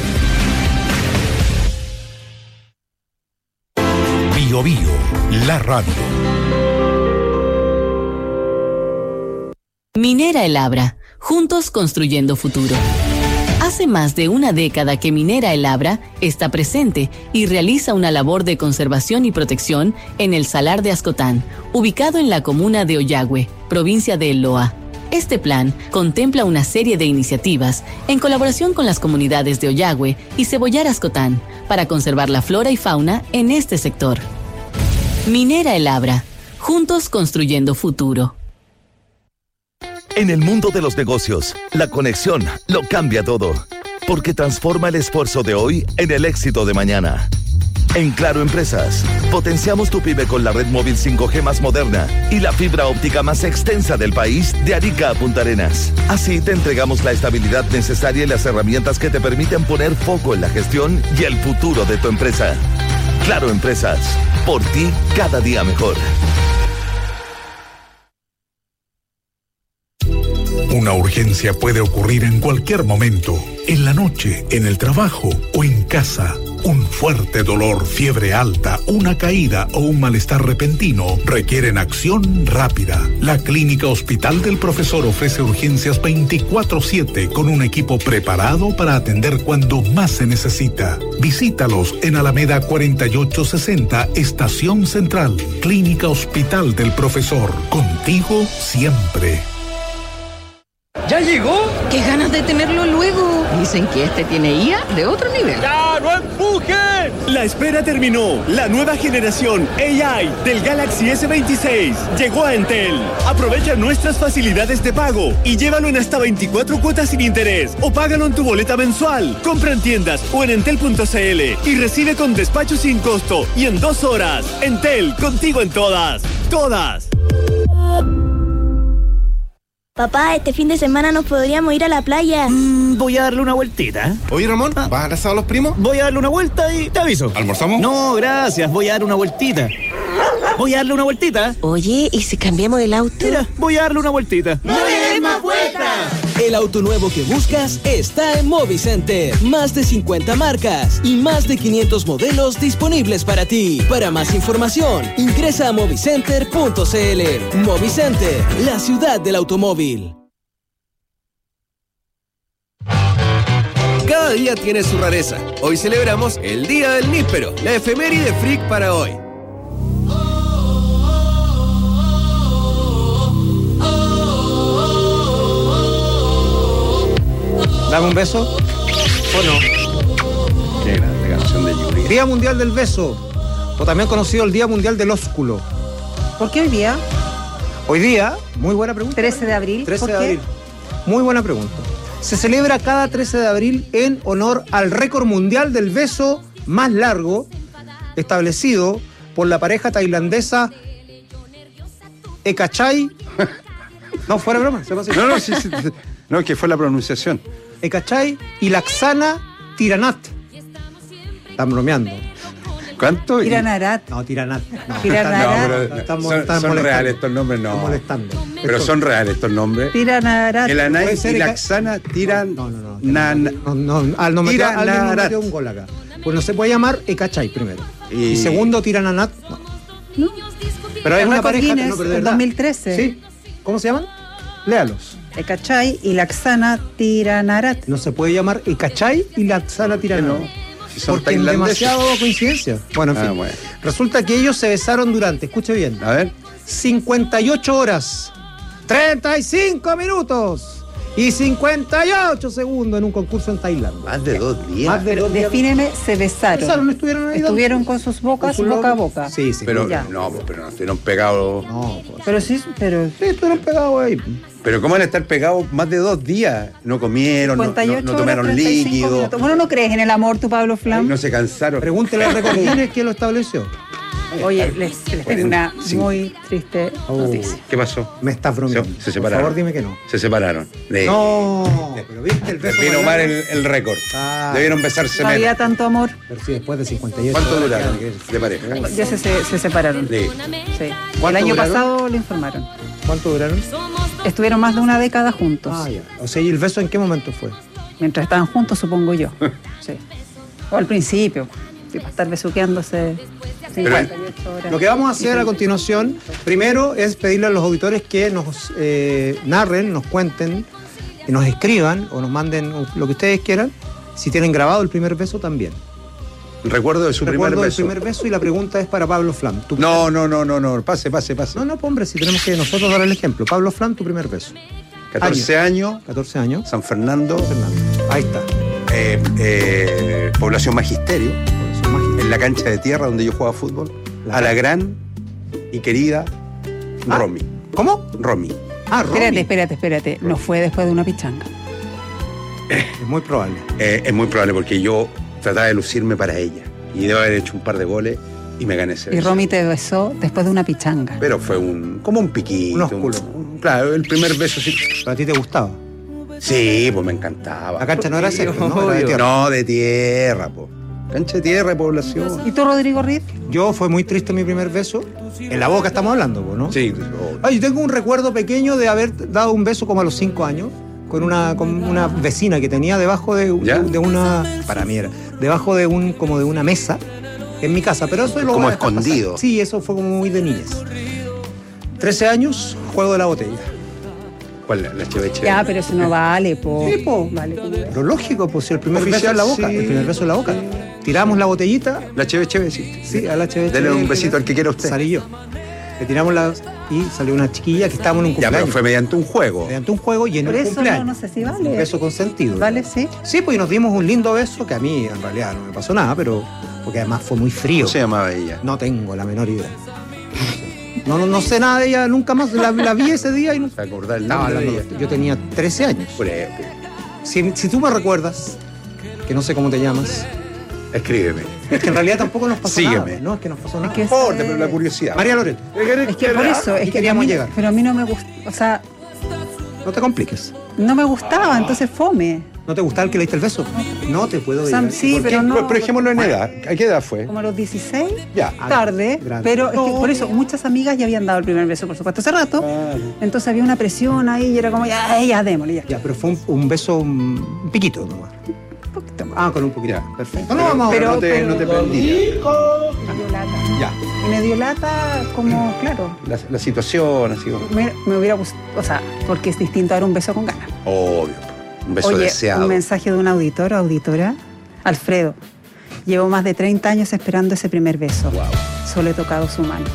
Bio Bio, la radio. Minera El Abra, juntos construyendo futuro. Hace más de una década que Minera El Abra está presente y realiza una labor de conservación y protección en el Salar de Ascotán, ubicado en la comuna de Ollagüe, provincia de El Loa. Este plan contempla una serie de iniciativas en colaboración con las comunidades de Ollagüe y Cebollar Ascotán para conservar la flora y fauna en este sector. Minera El Abra, juntos construyendo futuro. En el mundo de los negocios, la conexión lo cambia todo, porque transforma el esfuerzo de hoy en el éxito de mañana. En Claro Empresas, potenciamos tu pyme con la red móvil 5G más moderna y la fibra óptica más extensa del país de Arica a Punta Arenas. Así te entregamos la estabilidad necesaria y las herramientas que te permiten poner foco en la gestión y el futuro de tu empresa. Claro Empresas, por ti cada día mejor. Una urgencia puede ocurrir en cualquier momento, en la noche, en el trabajo o en casa. Un fuerte dolor, fiebre alta, una caída o un malestar repentino requieren acción rápida. La Clínica Hospital del Profesor ofrece urgencias 24/7 con un equipo preparado para atender cuando más se necesita. Visítalos en Alameda 4860, Estación Central. Clínica Hospital del Profesor, contigo siempre. ¿Ya llegó? ¡Qué ganas de tenerlo luego! Dicen que este tiene IA de otro nivel. ¡Ya, no empujen! La espera terminó. La nueva generación AI del Galaxy S26 llegó a Entel. Aprovecha nuestras facilidades de pago y llévalo en hasta 24 cuotas sin interés o págalo en tu boleta mensual. Compra en tiendas o en entel.cl y recibe con despacho sin costo y en 2 horas. Entel, contigo en todas. ¡Todas! Papá, este fin de semana nos podríamos ir a la playa. Voy a darle una vueltita. Oye, Ramón, ¿vas a abrazar a los primos? Voy a darle una vuelta y te aviso. ¿Almorzamos? No, gracias. Voy a darle una vueltita. Voy a darle una vueltita. Oye, ¿y si cambiamos el auto? Mira, voy a darle una vueltita. ¡No le des más vueltas! El auto nuevo que buscas está en Movicenter. Más de 50 marcas y más de 500 modelos disponibles para ti. Para más información, ingresa a movicenter.cl. Movicenter, la ciudad del automóvil. Cada día tiene su rareza. Hoy celebramos el Día del Níspero, la efeméride freak para hoy. ¿Dame un beso? ¿O no? Qué grande canción de Yuri. Día Mundial del Beso, o también conocido el Día Mundial del Ósculo. ¿Por qué hoy día? Hoy día, muy buena pregunta. 13 de abril. 13 ¿Por de qué? abril. Muy buena pregunta. Se celebra cada 13 de abril en honor al récord mundial del beso más largo establecido por la pareja tailandesa Ekachai. No, fuera broma. Se pasa. No, sí. No, que fue la pronunciación. Ekachai y Laksana Tiranat. Están bromeando. ¿Cuánto? Tiranarat. No, Tiranat. No, Tiranarat. Son reales estos nombres, no. Están molestando. Pero son reales estos nombres. Tiranarat. El Anay y Laksana tiran. No. No me metió un gol acá. Pues no se puede llamar Ekachai primero. Y segundo, Tirananat. No. Pero es una pareja. Guinness, no, pero de en verdad. 2013. Sí. ¿Cómo se llaman? Léalos. Ekachai y Laksana Tiranarat. No se puede llamar Ekachai y Laksana Tiranarat. Si son porque es demasiado coincidencia. Bueno, en fin. Bueno. Resulta que ellos se besaron durante, escuche bien, A ver. 58 horas, 35 minutos y 58 segundos en un concurso en Tailandia. Más de 2 días. Más de 2 días. Defíneme, se besaron. Estuvieron ahí. Estuvieron con sus bocas boca a boca. Sí. Pero Ya. no estuvieron pegados. No, pues. Pero sí, Sí, estuvieron pegados ahí. Pero ¿cómo van a estar pegados más de 2 días? No comieron, no 58 tomaron horas, 35 líquido. minutos. Bueno, ¿no crees en el amor tú, Pablo Flam? No se cansaron. Pregúntele al récord Guinness quién lo estableció. Oye, les tengo una muy triste noticia. ¿Qué pasó? Me estás bromeando. Se separaron. Por favor, dime que no. Se separaron. No, pero viste el beso. Vino más mal largo. el récord. Debieron besarse No había menos. tanto amor. Pero sí, después de 58 ¿Cuánto horas, duraron ya- de pareja? Ya se separaron. Sí. Sí. El ¿Cuánto año duraron? pasado lo informaron. ¿Cuánto duraron? Estuvieron más de una década juntos. Ah, ya. O sea, ¿y el beso en qué momento fue? Mientras estaban juntos, supongo yo. Sí. O al principio. Sí, para estar besuqueándose 58 horas. Lo que vamos a hacer a continuación, primero es pedirle a los auditores que nos narren, nos cuenten, que nos escriban o nos manden lo que ustedes quieran, si tienen grabado el primer beso también. Recuerdo de su primer Recuerdo del beso. primer beso y la pregunta es para Pablo Flam. No. Pase. No, pues, hombre, si tenemos que nosotros dar el ejemplo. Pablo Flam, tu primer beso. 14 años. 14 años. San Fernando. Ahí está. Población Magisterio. En la cancha de tierra donde yo jugaba fútbol. A la gran y querida Romy. ¿Cómo? Romy. Romy. Espérate. No fue después de una pichanga. Es muy probable. Es muy probable porque yo trataba de lucirme para ella. Y debo haber hecho un par de goles y me gané ese Y beso. Romy te besó después de una pichanga. Pero fue como un piquito. Un ósculo. Claro, el primer beso sí. ¿Pero a ti te gustaba? Sí, pues me encantaba. La cancha no era seca, ¿no? Era de tierra. No, de tierra, pues. Cancha de tierra de población. ¿Y tú, Rodrigo Riz? Yo fue muy triste mi primer beso. En la boca estamos hablando, ¿no? Sí. Yo tengo un recuerdo pequeño de haber dado un beso como a los 5 años con una vecina que tenía debajo de una, para mí era, debajo de como de una mesa en mi casa, pero eso lo Como voy a dejar escondido. pasar. Sí, eso fue como muy de niñez. 13 años, juego de la botella. ¿Cuál? La cheve. Ya, pero eso no vale, po. Sí, po. Vale. Pero lógico, pues si el primer beso Oficial, en la boca, sí. el primer beso en la boca. Tiramos la botellita. La cheve, sí. Sí, a la cheve. Dele un besito al que quiera usted. Salí yo. Le tiramos y salió una chiquilla que estábamos en un Ya, cumpleaños. pero fue mediante un juego. Mediante un juego y en Por un eso cumpleaños. no sé si vale. Un beso consentido. Vale, sí. Sí, pues y nos dimos un lindo beso que a mí en realidad no me pasó nada, pero porque además fue muy frío. ¿Cómo se llamaba ella? No tengo la menor idea. No sé nada de ella nunca más. La vi ese día y no ¿Se acordar el estaba nombre de hablando. ella? Yo tenía 13 años. Si tú me recuerdas, que no sé cómo te llamas, escríbeme. es que en realidad tampoco nos pasó Sígueme. nada. No, es que nos pasó nada. que No importa, pero la curiosidad. María Loreto. Es que por eso, es que queríamos a mí- llegar. Pero a mí no me gusta, o sea, No te compliques. no me gustaba, entonces fome. ¿No te gustaba el que le diste el beso? No te puedo O sea, llegar. sí, ¿Por pero qué? no. Pero dejémoslo en edad. ¿A qué edad fue? Como a los 16, Ya. tarde, grande. pero es que por eso muchas amigas ya habían dado el primer beso, por supuesto, hace rato. Entonces había una presión ahí y era como, ya démosle, ya. Ya, pero fue un beso, un piquito nomás. Un poquito más. Ah, con un poquito. Perfecto. Pero- vamos. pero no te prendía. Me dio lata. Ya. Y me dio lata como, claro, La situación, así como. me hubiera gustado, o sea, porque es distinto a dar un beso con ganas. Obvio. Un beso Oye, deseado. un mensaje de un auditor o auditora. Alfredo, llevo más de 30 años esperando ese primer beso. Solo he tocado su mano.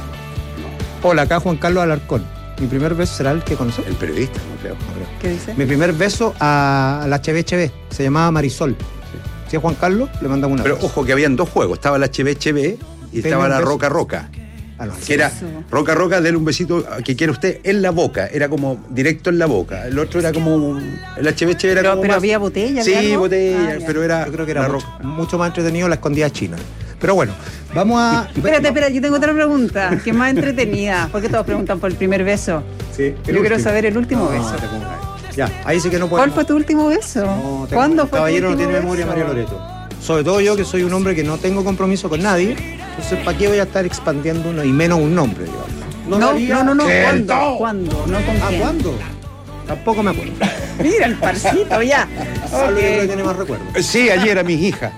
Hola, acá Juan Carlos Alarcón. Mi primer beso será el que conocí. El periodista, no creo. ¿Qué dice? Mi primer beso a la HB. Se llamaba Marisol. Si es Juan Carlos, le mandamos una. Pero ojo que habían dos juegos. Estaba la HB y estaba la beso. Roca Roca. Ah, no, Que era Roca Roca, dele un besito que quiera usted en la boca. Era como directo en la boca. El otro era como. El HB era como. Pero más- había botella, Sí, ¿había algo? botella, Ah, ya. pero era. Yo creo que era la mucho, Roca. mucho más entretenido la escondida china. Pero bueno, vamos a. Espérate, yo tengo otra pregunta, que es más entretenida. ¿Por qué todos preguntan por el primer beso? Sí, Yo quiero saber el último No, beso. te pongas. Ya, ahí sí que no puedo. ¿Cuál fue tu último beso? ¿Cuándo fue tu Caballero no último tiene memoria, beso? María Loreto. Sobre todo yo, que soy un hombre que no tengo compromiso con nadie. Entonces, ¿para qué voy a estar expandiendo uno y menos un nombre, digamos? No. ¿Cuándo? ¿Cuándo? No con quién. ¿Cuándo? Tampoco me acuerdo. Mira el parcito, ya. Pablo, yo creo que Ok. tiene más recuerdos. Sí, ayer a mis hijas.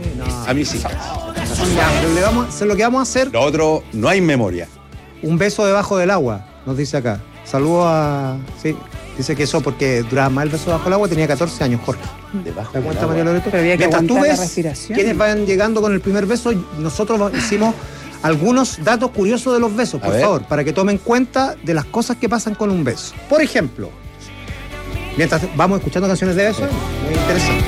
A mis hijas. Ya, pero lo que vamos a hacer, Lo otro, no hay memoria. un beso debajo del agua, nos dice acá. Saludos a. Sí, dice que eso porque duraba más el beso debajo del agua, tenía 14 años, Jorge. Debajo ¿Te del cuenta, agua. María Loreto? Pero había que Mientras tú aguantar la ves respiración. quienes van llegando con el primer beso, nosotros hicimos algunos datos curiosos de los besos, A por ver. favor, para que tomen cuenta de las cosas que pasan con un beso. Por ejemplo, mientras vamos escuchando canciones de besos, muy interesante.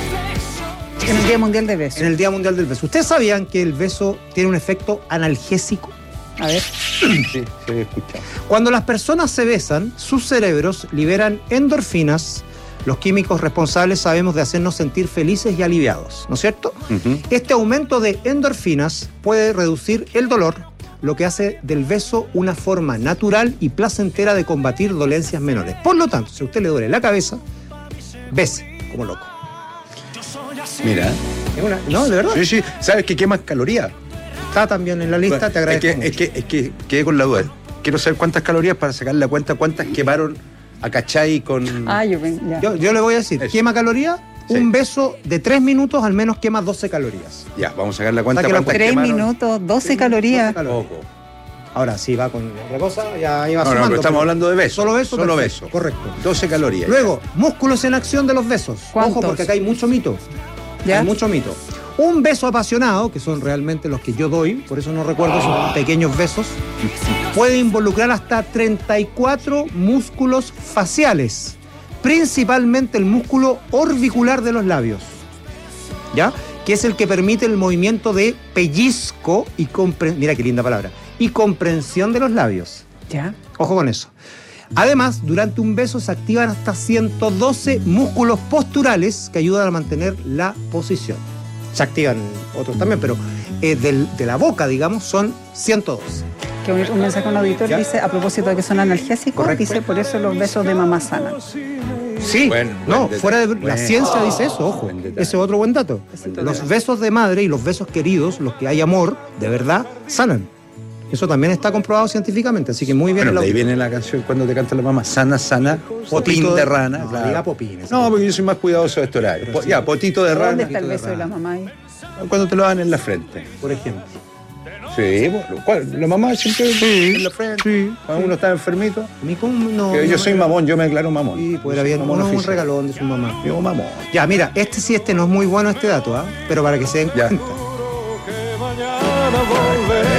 En el Día Mundial de Besos. En el Día Mundial del Beso. ¿Ustedes sabían que el beso tiene un efecto analgésico? A ver. Sí, se había escuchado. Cuando las personas se besan, sus cerebros liberan endorfinas, los químicos responsables, sabemos, de hacernos sentir felices y aliviados, ¿no es cierto? Este aumento de endorfinas puede reducir el dolor, lo que hace del beso una forma natural y placentera de combatir dolencias menores. Por lo tanto, si a usted le duele la cabeza, bese como loco. Mira. No, de verdad. Sí, sí. ¿Sabes que quemas calorías? Está también en la lista, te agradezco mucho. Es que quedé con la duda. Quiero saber cuántas calorías para sacar la cuenta, cuántas quemaron a Cachai con. Ah, ya. Yo le voy a decir, Eso. quema calorías, Sí. un beso de 3 minutos al menos quema 12 calorías. Ya, vamos a sacar la cuenta. Saque la ¿Cuántas 3 quemaron? minutos, 12 calorías. Poco. Ahora sí va con otra cosa, ya iba No, sumando. pero estamos hablando de besos. Solo beso. Solo perfecto, beso. Correcto. 12 calorías. Luego, músculos en acción de los besos. ¿Cuántos? Ojo, porque acá hay mucho mito. ¿Ya? Hay mucho mito. Un beso apasionado, que son realmente los que yo doy, por eso no recuerdo esos pequeños besos, puede involucrar hasta 34 músculos faciales, principalmente el músculo orbicular de los labios, ¿ya? Que es el que permite el movimiento de pellizco y mira qué linda palabra, y comprensión de los labios. ¿Ya? Ojo con eso. Además, durante un beso se activan hasta 112 músculos posturales que ayudan a mantener la posición. Se activan otros también, pero de la boca, digamos, son 112. Que un mensaje a un auditor ¿Ya? dice, a propósito de que son analgésicos, Correcto. dice, por eso los besos de mamá sana. Sí, Buen no, detalle. fuera de la Buen- ciencia dice eso, ojo. buen detalle. Ese es otro buen dato. Los besos de madre y los besos queridos, los que hay amor, de verdad, sanan. Eso también está comprobado científicamente, así que muy bien. Bueno, el de ahí auditor. viene la canción cuando te canta la mamá, sana, sana, popín de rana. No, claro. diga popín, ese No, porque yo soy más cuidadoso de esto horario. Pero sí. Ya, potito de ¿Dónde rana. está el beso de la mamá ahí? Cuando te lo dan en la frente. Por ejemplo. Sí, la mamá siempre en la frente. Cuando uno está enfermito. Yo soy mamón, yo me declaro mamón. Sí, pues era Yo soy bien, mamón un oficial. regalón de su mamá. Yo mamón. Ya, mira, este no es muy bueno este dato, ¿ah? Pero para que se den Ya. cuenta. Un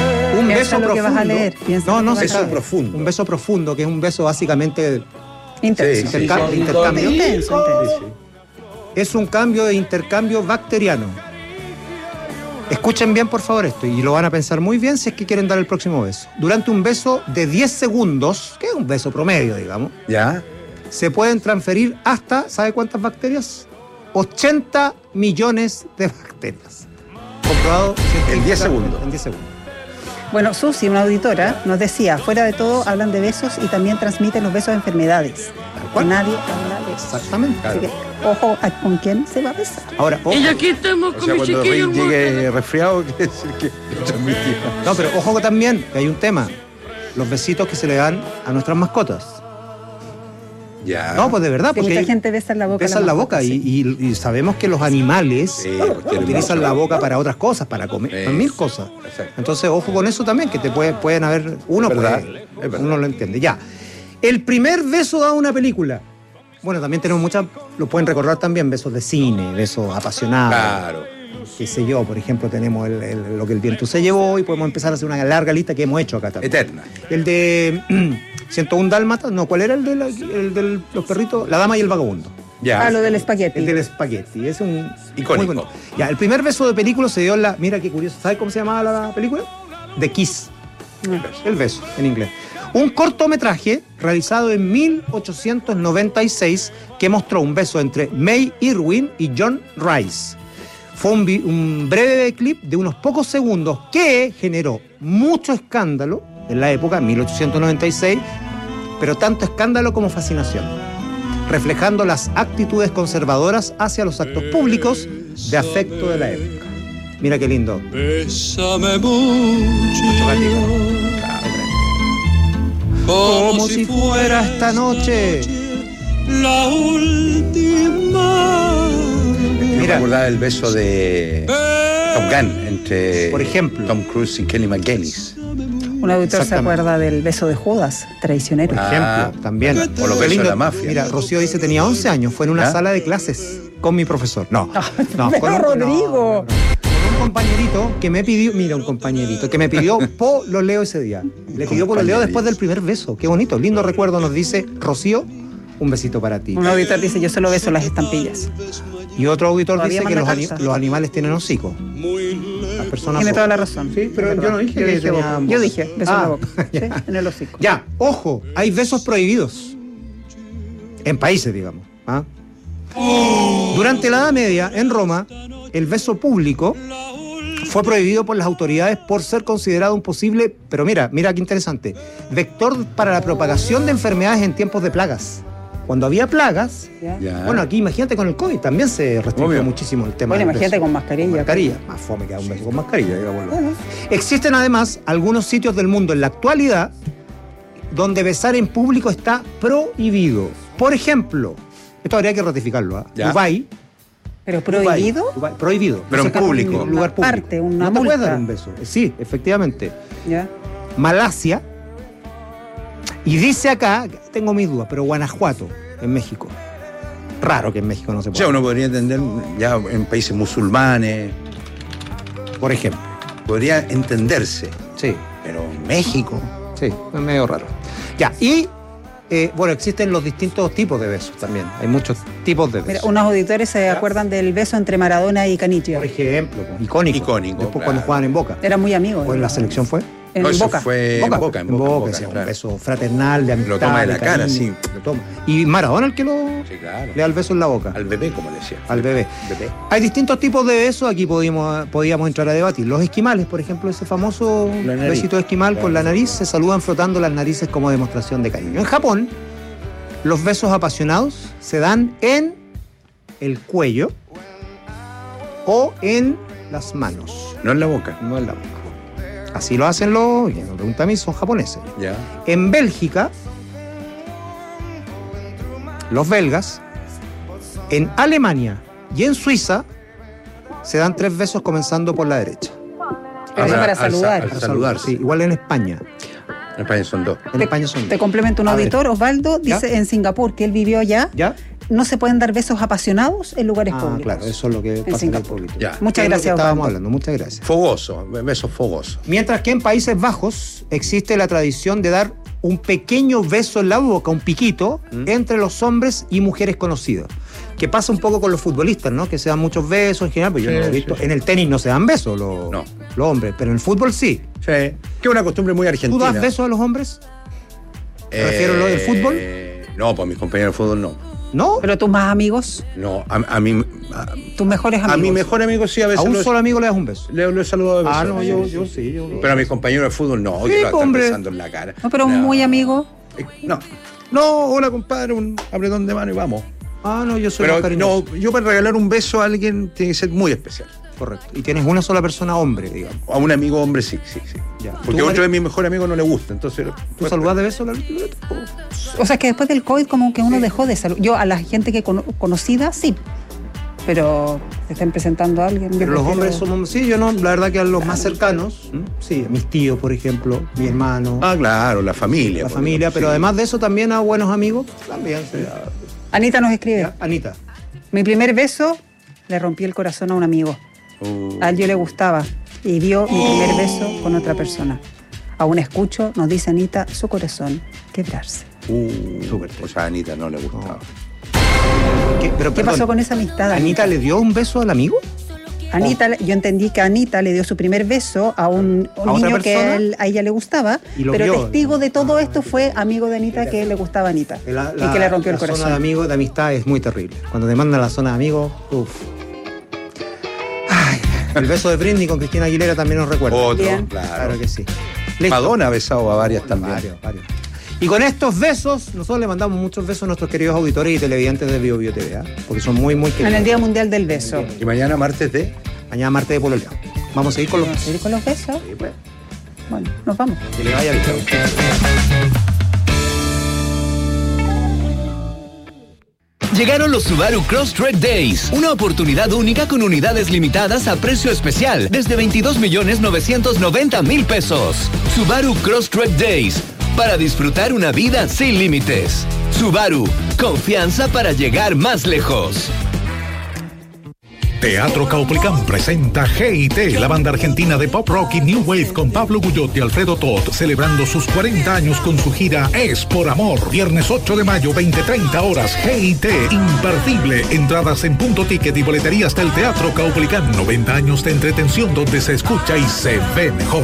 Piensa lo que vas a leer. No, beso profundo. Un beso profundo, que es un beso básicamente intenso. Intercambio. Intenso. Es un cambio de intercambio bacteriano. Escuchen bien, por favor, esto, y lo van a pensar muy bien si es que quieren dar el próximo beso. Durante un beso de 10 segundos, que es un beso promedio, digamos, ¿ya? Se pueden transferir hasta, ¿sabe cuántas bacterias? 80 millones de bacterias. Comprobado en 10 segundos. En 10 segundos. Bueno, Susi, una auditora, nos decía, fuera de todo hablan de besos y también transmiten los besos de enfermedades. Que nadie habla de eso. Exactamente. Así que, ojo con quién se va a besar. Ahora, ojo. Y aquí estamos con mi chiquillo. Cuando llegue resfriado, quiere decir que transmitió. No, pero ojo que también, que hay un tema. Los besitos que se le dan a nuestras mascotas. Ya. No, pues de verdad. Sí, porque mucha gente besa en la boca. Besa en la boca y sabemos que los animales utilizan la boca para otras cosas, para comer, para mil cosas. Exacto. Entonces, ojo con eso también, que te pueden haber... Uno lo entiende. Ya. El primer beso da una película. Bueno, también tenemos muchas... Lo pueden recordar también, besos de cine, besos apasionados. Claro. Qué sé yo, por ejemplo, tenemos lo que el viento se llevó y podemos empezar a hacer una larga lista que hemos hecho acá también. Eterna. El de 101 Dálmatas, no, ¿cuál era el de los perritos? La dama y el vagabundo. Ya. Lo del espagueti. El del espagueti, es un... Icónico. Muy ya, el primer beso de película se dio en la... Mira qué curioso, ¿sabes cómo se llamaba la película? The Kiss. El beso, en inglés. Un cortometraje realizado en 1896 que mostró un beso entre May Irwin y John Rice. Fue un breve clip de unos pocos segundos que generó mucho escándalo en la época, 1896, pero tanto escándalo como fascinación, reflejando las actitudes conservadoras hacia los actos públicos de afecto de la época. Mira qué lindo. Bésame mucho, como si fuera esta noche la última. Mira, me acordaba del beso de Top Gun entre, por ejemplo, Tom Cruise y Kelly McGillis. Un auditor se acuerda del beso de Judas, traicionero. Por ejemplo, también. O los besos de la mafia. Mira, Rocío dice, tenía 11 años, fue en una sala de clases con mi profesor. No, pero Rodrigo. Con un compañerito que me pidió, pololeo ese día. Le pidió pololeo después del primer beso. Qué bonito, lindo recuerdo, nos dice Rocío. Un besito para ti. Un auditor dice, yo solo beso las estampillas. Y otro auditor dice que los animales tienen hocico. Las personas... Tiene toda la razón. Sí, pero yo no dije que tenía ambos. Yo dije, beso en la boca. ¿Sí? En el hocico. Ya, ojo, hay besos prohibidos. En países, digamos. ¿Ah? Durante la Edad Media, en Roma, el beso público fue prohibido por las autoridades por ser considerado un posible, pero mira qué interesante, vector para la propagación de enfermedades en tiempos de plagas. Cuando había plagas, bueno, aquí imagínate con el COVID, también se restringió muchísimo el tema. Bueno, imagínate con mascarilla. Más fome que un beso con mascarilla, digámoslo. Existen además algunos sitios del mundo en la actualidad donde besar en público está prohibido. Por ejemplo, esto habría que ratificarlo, Dubái. ¿Pero prohibido? Dubái, prohibido. Pero en público. En lugar público. Parte, una no te multa. puedes dar un beso. Sí, efectivamente. Ya. Malasia. Y dice acá, tengo mis dudas, pero Guanajuato, en México. Raro que en México no se pueda. O sea, uno podría entender ya en países musulmanes, por ejemplo. Podría entenderse. Sí. Pero en México. Sí, es medio raro. Ya, y bueno, existen los distintos tipos de besos también. Hay muchos tipos de besos. Mira, unos auditores se acuerdan del beso entre Maradona y Caniggia. Por ejemplo, icónico. Después cuando jugaban en Boca. Eran muy amigos. ¿O en la selección fue? En Boca. Fue en Boca, claro. Un beso fraternal, de amistad. Lo toma de la cara, sí. Lo toma. Y Maradona el que le da el beso en la boca. Al bebé, como le decía. Al bebé. Hay distintos tipos de besos, aquí podíamos entrar a debatir. Los esquimales, por ejemplo, ese famoso besito de esquimal con la nariz, se saludan frotando las narices como demostración de cariño. En Japón, los besos apasionados se dan en el cuello o en las manos. No en la boca. No en la boca. Así lo hacen los, me pregunta a mí, son japoneses. Ya. En Bélgica, los belgas, en Alemania y en Suiza se dan 3 besos comenzando por la derecha. Eso para saludar. Para saludar, sí. Igual en España. En España son 2. En España son 2. Te complemento un auditor, Osvaldo, dice en Singapur, que él vivió allá. ¿Ya? no se pueden dar besos apasionados en lugares públicos. Claro, eso es lo que pasa en el público. Muchas gracias. Estábamos hablando, muchas gracias. Fogoso, besos fogosos. Mientras que en Países Bajos existe la tradición de dar un pequeño beso en la boca, un piquito, entre los hombres y mujeres conocidas. Que pasa un poco con los futbolistas, ¿no? Que se dan muchos besos en general, pero yo no lo he visto. En el tenis no se dan besos los hombres, pero en el fútbol sí. Sí, que es una costumbre muy argentina. ¿Tú das besos a los hombres? ¿Te refiero a lo del fútbol? No, pues mis compañeros de fútbol no. ¿No? ¿Pero tus más amigos? No, a mí... ¿Tus mejores amigos? A mi mejor amigo sí a veces... ¿A un solo amigo le das un beso? Le saludo a besos. No, yo sí. Pero a mis compañeros de fútbol no, que lo están besando en la cara. No, pero muy amigo. No, hola compadre, un apretón de mano y vamos. No, yo soy más cariñoso. No, yo para regalar un beso a alguien tiene que ser muy especial. Correcto. Y tienes una sola persona hombre, digamos. A un amigo hombre sí. Ya. Porque a otro de mis mejores amigos no le gusta, entonces... ¿Tú saludás de beso? O sea, que después del COVID como que uno dejó de saludar. Yo a la gente que conocida, sí. Pero se están presentando a alguien. Pero los hombres somos... Sí, yo no, la verdad que a los más cercanos, sí, a mis tíos, por ejemplo, mi hermano. Claro, la familia. La familia, pero además de eso también a buenos amigos, también. Sí. Anita nos escribe. ¿Ya? Anita. Mi primer beso le rompí el corazón a un amigo. A él yo le gustaba y vio mi primer beso con otra persona. Aún escucho, nos dice Anita, su corazón quebrarse. O sea, a Anita no le gustaba. ¿Qué pasó con esa amistad? ¿Anita le dio un beso al amigo? Anita, yo entendí que Anita le dio su primer beso a un niño que a ella le gustaba, pero testigo de todo esto fue amigo de Anita que le gustaba a Anita y que le rompió el corazón. La zona de amigos, de amistad es muy terrible. Cuando te mandan a la zona de amigos, el beso de Britney con Cristina Aguilera también nos recuerda. Claro que sí. ¿Listo? Madonna ha besado a varias también. Varios. Y con estos besos, nosotros le mandamos muchos besos a nuestros queridos auditores y televidentes de BioBio TV, porque son muy, muy queridos. En el Día Mundial del Beso. ¿Y mañana martes de? Mañana martes de pololeo. Vamos a seguir con los besos. ¿Seguir con los besos? Sí, pues. Bueno, nos vamos. Que le vaya bien. Llegaron los Subaru Crosstrek Days, una oportunidad única con unidades limitadas a precio especial desde 22.990.000 pesos. Subaru Crosstrek Days, para disfrutar una vida sin límites. Subaru, confianza para llegar más lejos. Teatro Caupolicán presenta G&T, la banda argentina de pop rock y new wave con Pablo Guyot y Alfredo Toth, celebrando sus 40 años con su gira Es por Amor. Viernes 8 de mayo, 20:30 horas, G&T, imperdible. Entradas en Punto Ticket y boleterías del Teatro Caupolicán. 90 años de entretención donde se escucha y se ve mejor.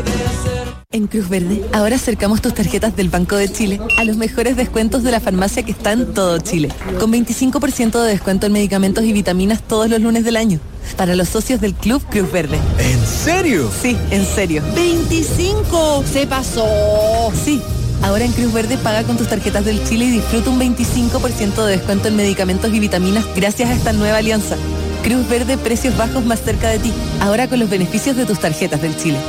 En Cruz Verde, ahora acercamos tus tarjetas del Banco de Chile a los mejores descuentos de la farmacia que está en todo Chile, con 25% de descuento en medicamentos y vitaminas todos los lunes del año, para los socios del Club Cruz Verde. ¿En serio? Sí, en serio. ¡25! ¡Se pasó! Sí. Ahora en Cruz Verde paga con tus tarjetas del Chile y disfruta un 25% de descuento en medicamentos y vitaminas gracias a esta nueva alianza. Cruz Verde, precios bajos más cerca de ti, ahora con los beneficios de tus tarjetas del Chile.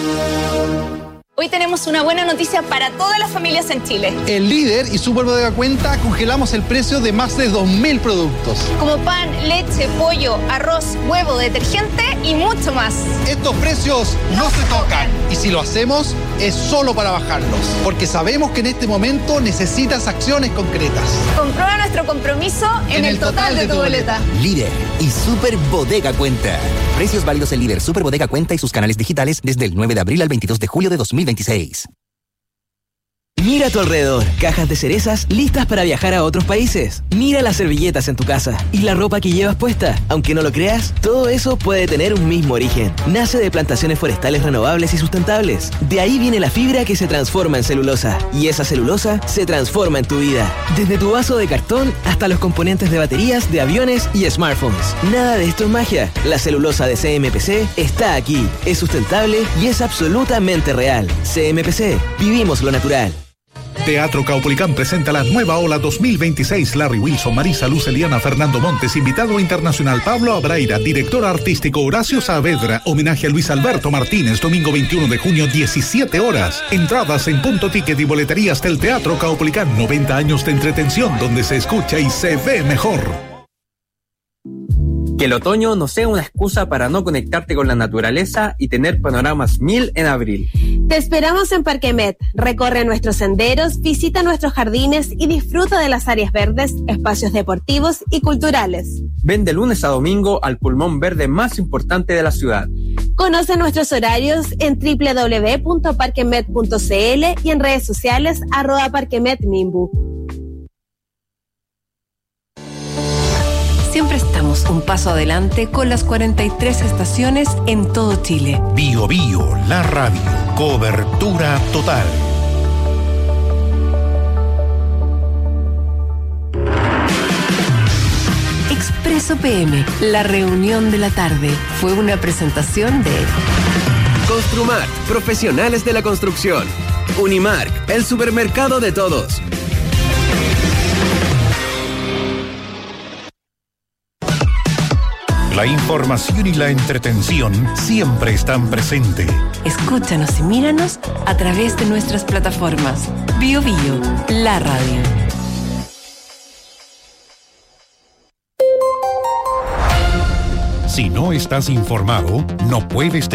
Hoy tenemos una buena noticia para todas las familias en Chile. En Líder y Super Bodega Cuenta congelamos el precio de más de 2.000 productos. Como pan, leche, pollo, arroz, huevo, detergente y mucho más. Estos precios no se tocan. Y si lo hacemos, es solo para bajarlos. Porque sabemos que en este momento necesitas acciones concretas. Comprueba nuestro compromiso en el total de tu boleta. Líder y Super Bodega Cuenta. Precios válidos en Líder, Super Bodega Cuenta y sus canales digitales desde el 9 de abril al 22 de julio de 2026. Mira a tu alrededor, cajas de cerezas listas para viajar a otros países. Mira las servilletas en tu casa y la ropa que llevas puesta. Aunque no lo creas, todo eso puede tener un mismo origen. Nace de plantaciones forestales renovables y sustentables. De ahí viene la fibra que se transforma en celulosa. Y esa celulosa se transforma en tu vida. Desde tu vaso de cartón hasta los componentes de baterías, de aviones y smartphones. Nada de esto es magia. La celulosa de CMPC está aquí. Es sustentable y es absolutamente real. CMPC. Vivimos lo natural. Teatro Caupolicán presenta la nueva ola 2026. Larry Wilson, Marisa Luz, Eliana, Fernando Montes, invitado internacional Pablo Abraira, director artístico Horacio Saavedra, homenaje a Luis Alberto Martínez, domingo 21 de junio, 17 horas. Entradas en Punto Ticket y boleterías del Teatro Caupolicán. 90 años de entretención donde se escucha y se ve mejor. Que el otoño no sea una excusa para no conectarte con la naturaleza y tener panoramas 1000 en abril. Te esperamos en Parquemet. Recorre nuestros senderos, visita nuestros jardines y disfruta de las áreas verdes, espacios deportivos y culturales. Ven de lunes a domingo al pulmón verde más importante de la ciudad. Conoce nuestros horarios en www.parquemet.cl y en redes sociales @parquemetmimbu. Siempre estamos un paso adelante con las 43 estaciones en todo Chile. Bio Bio, la radio. Cobertura total. Expreso PM, la reunión de la tarde, fue una presentación de Construmart, profesionales de la construcción. Unimark, el supermercado de todos. La información y la entretención siempre están presentes. Escúchanos y míranos a través de nuestras plataformas. Bio Bio, la radio. Si no estás informado, no puedes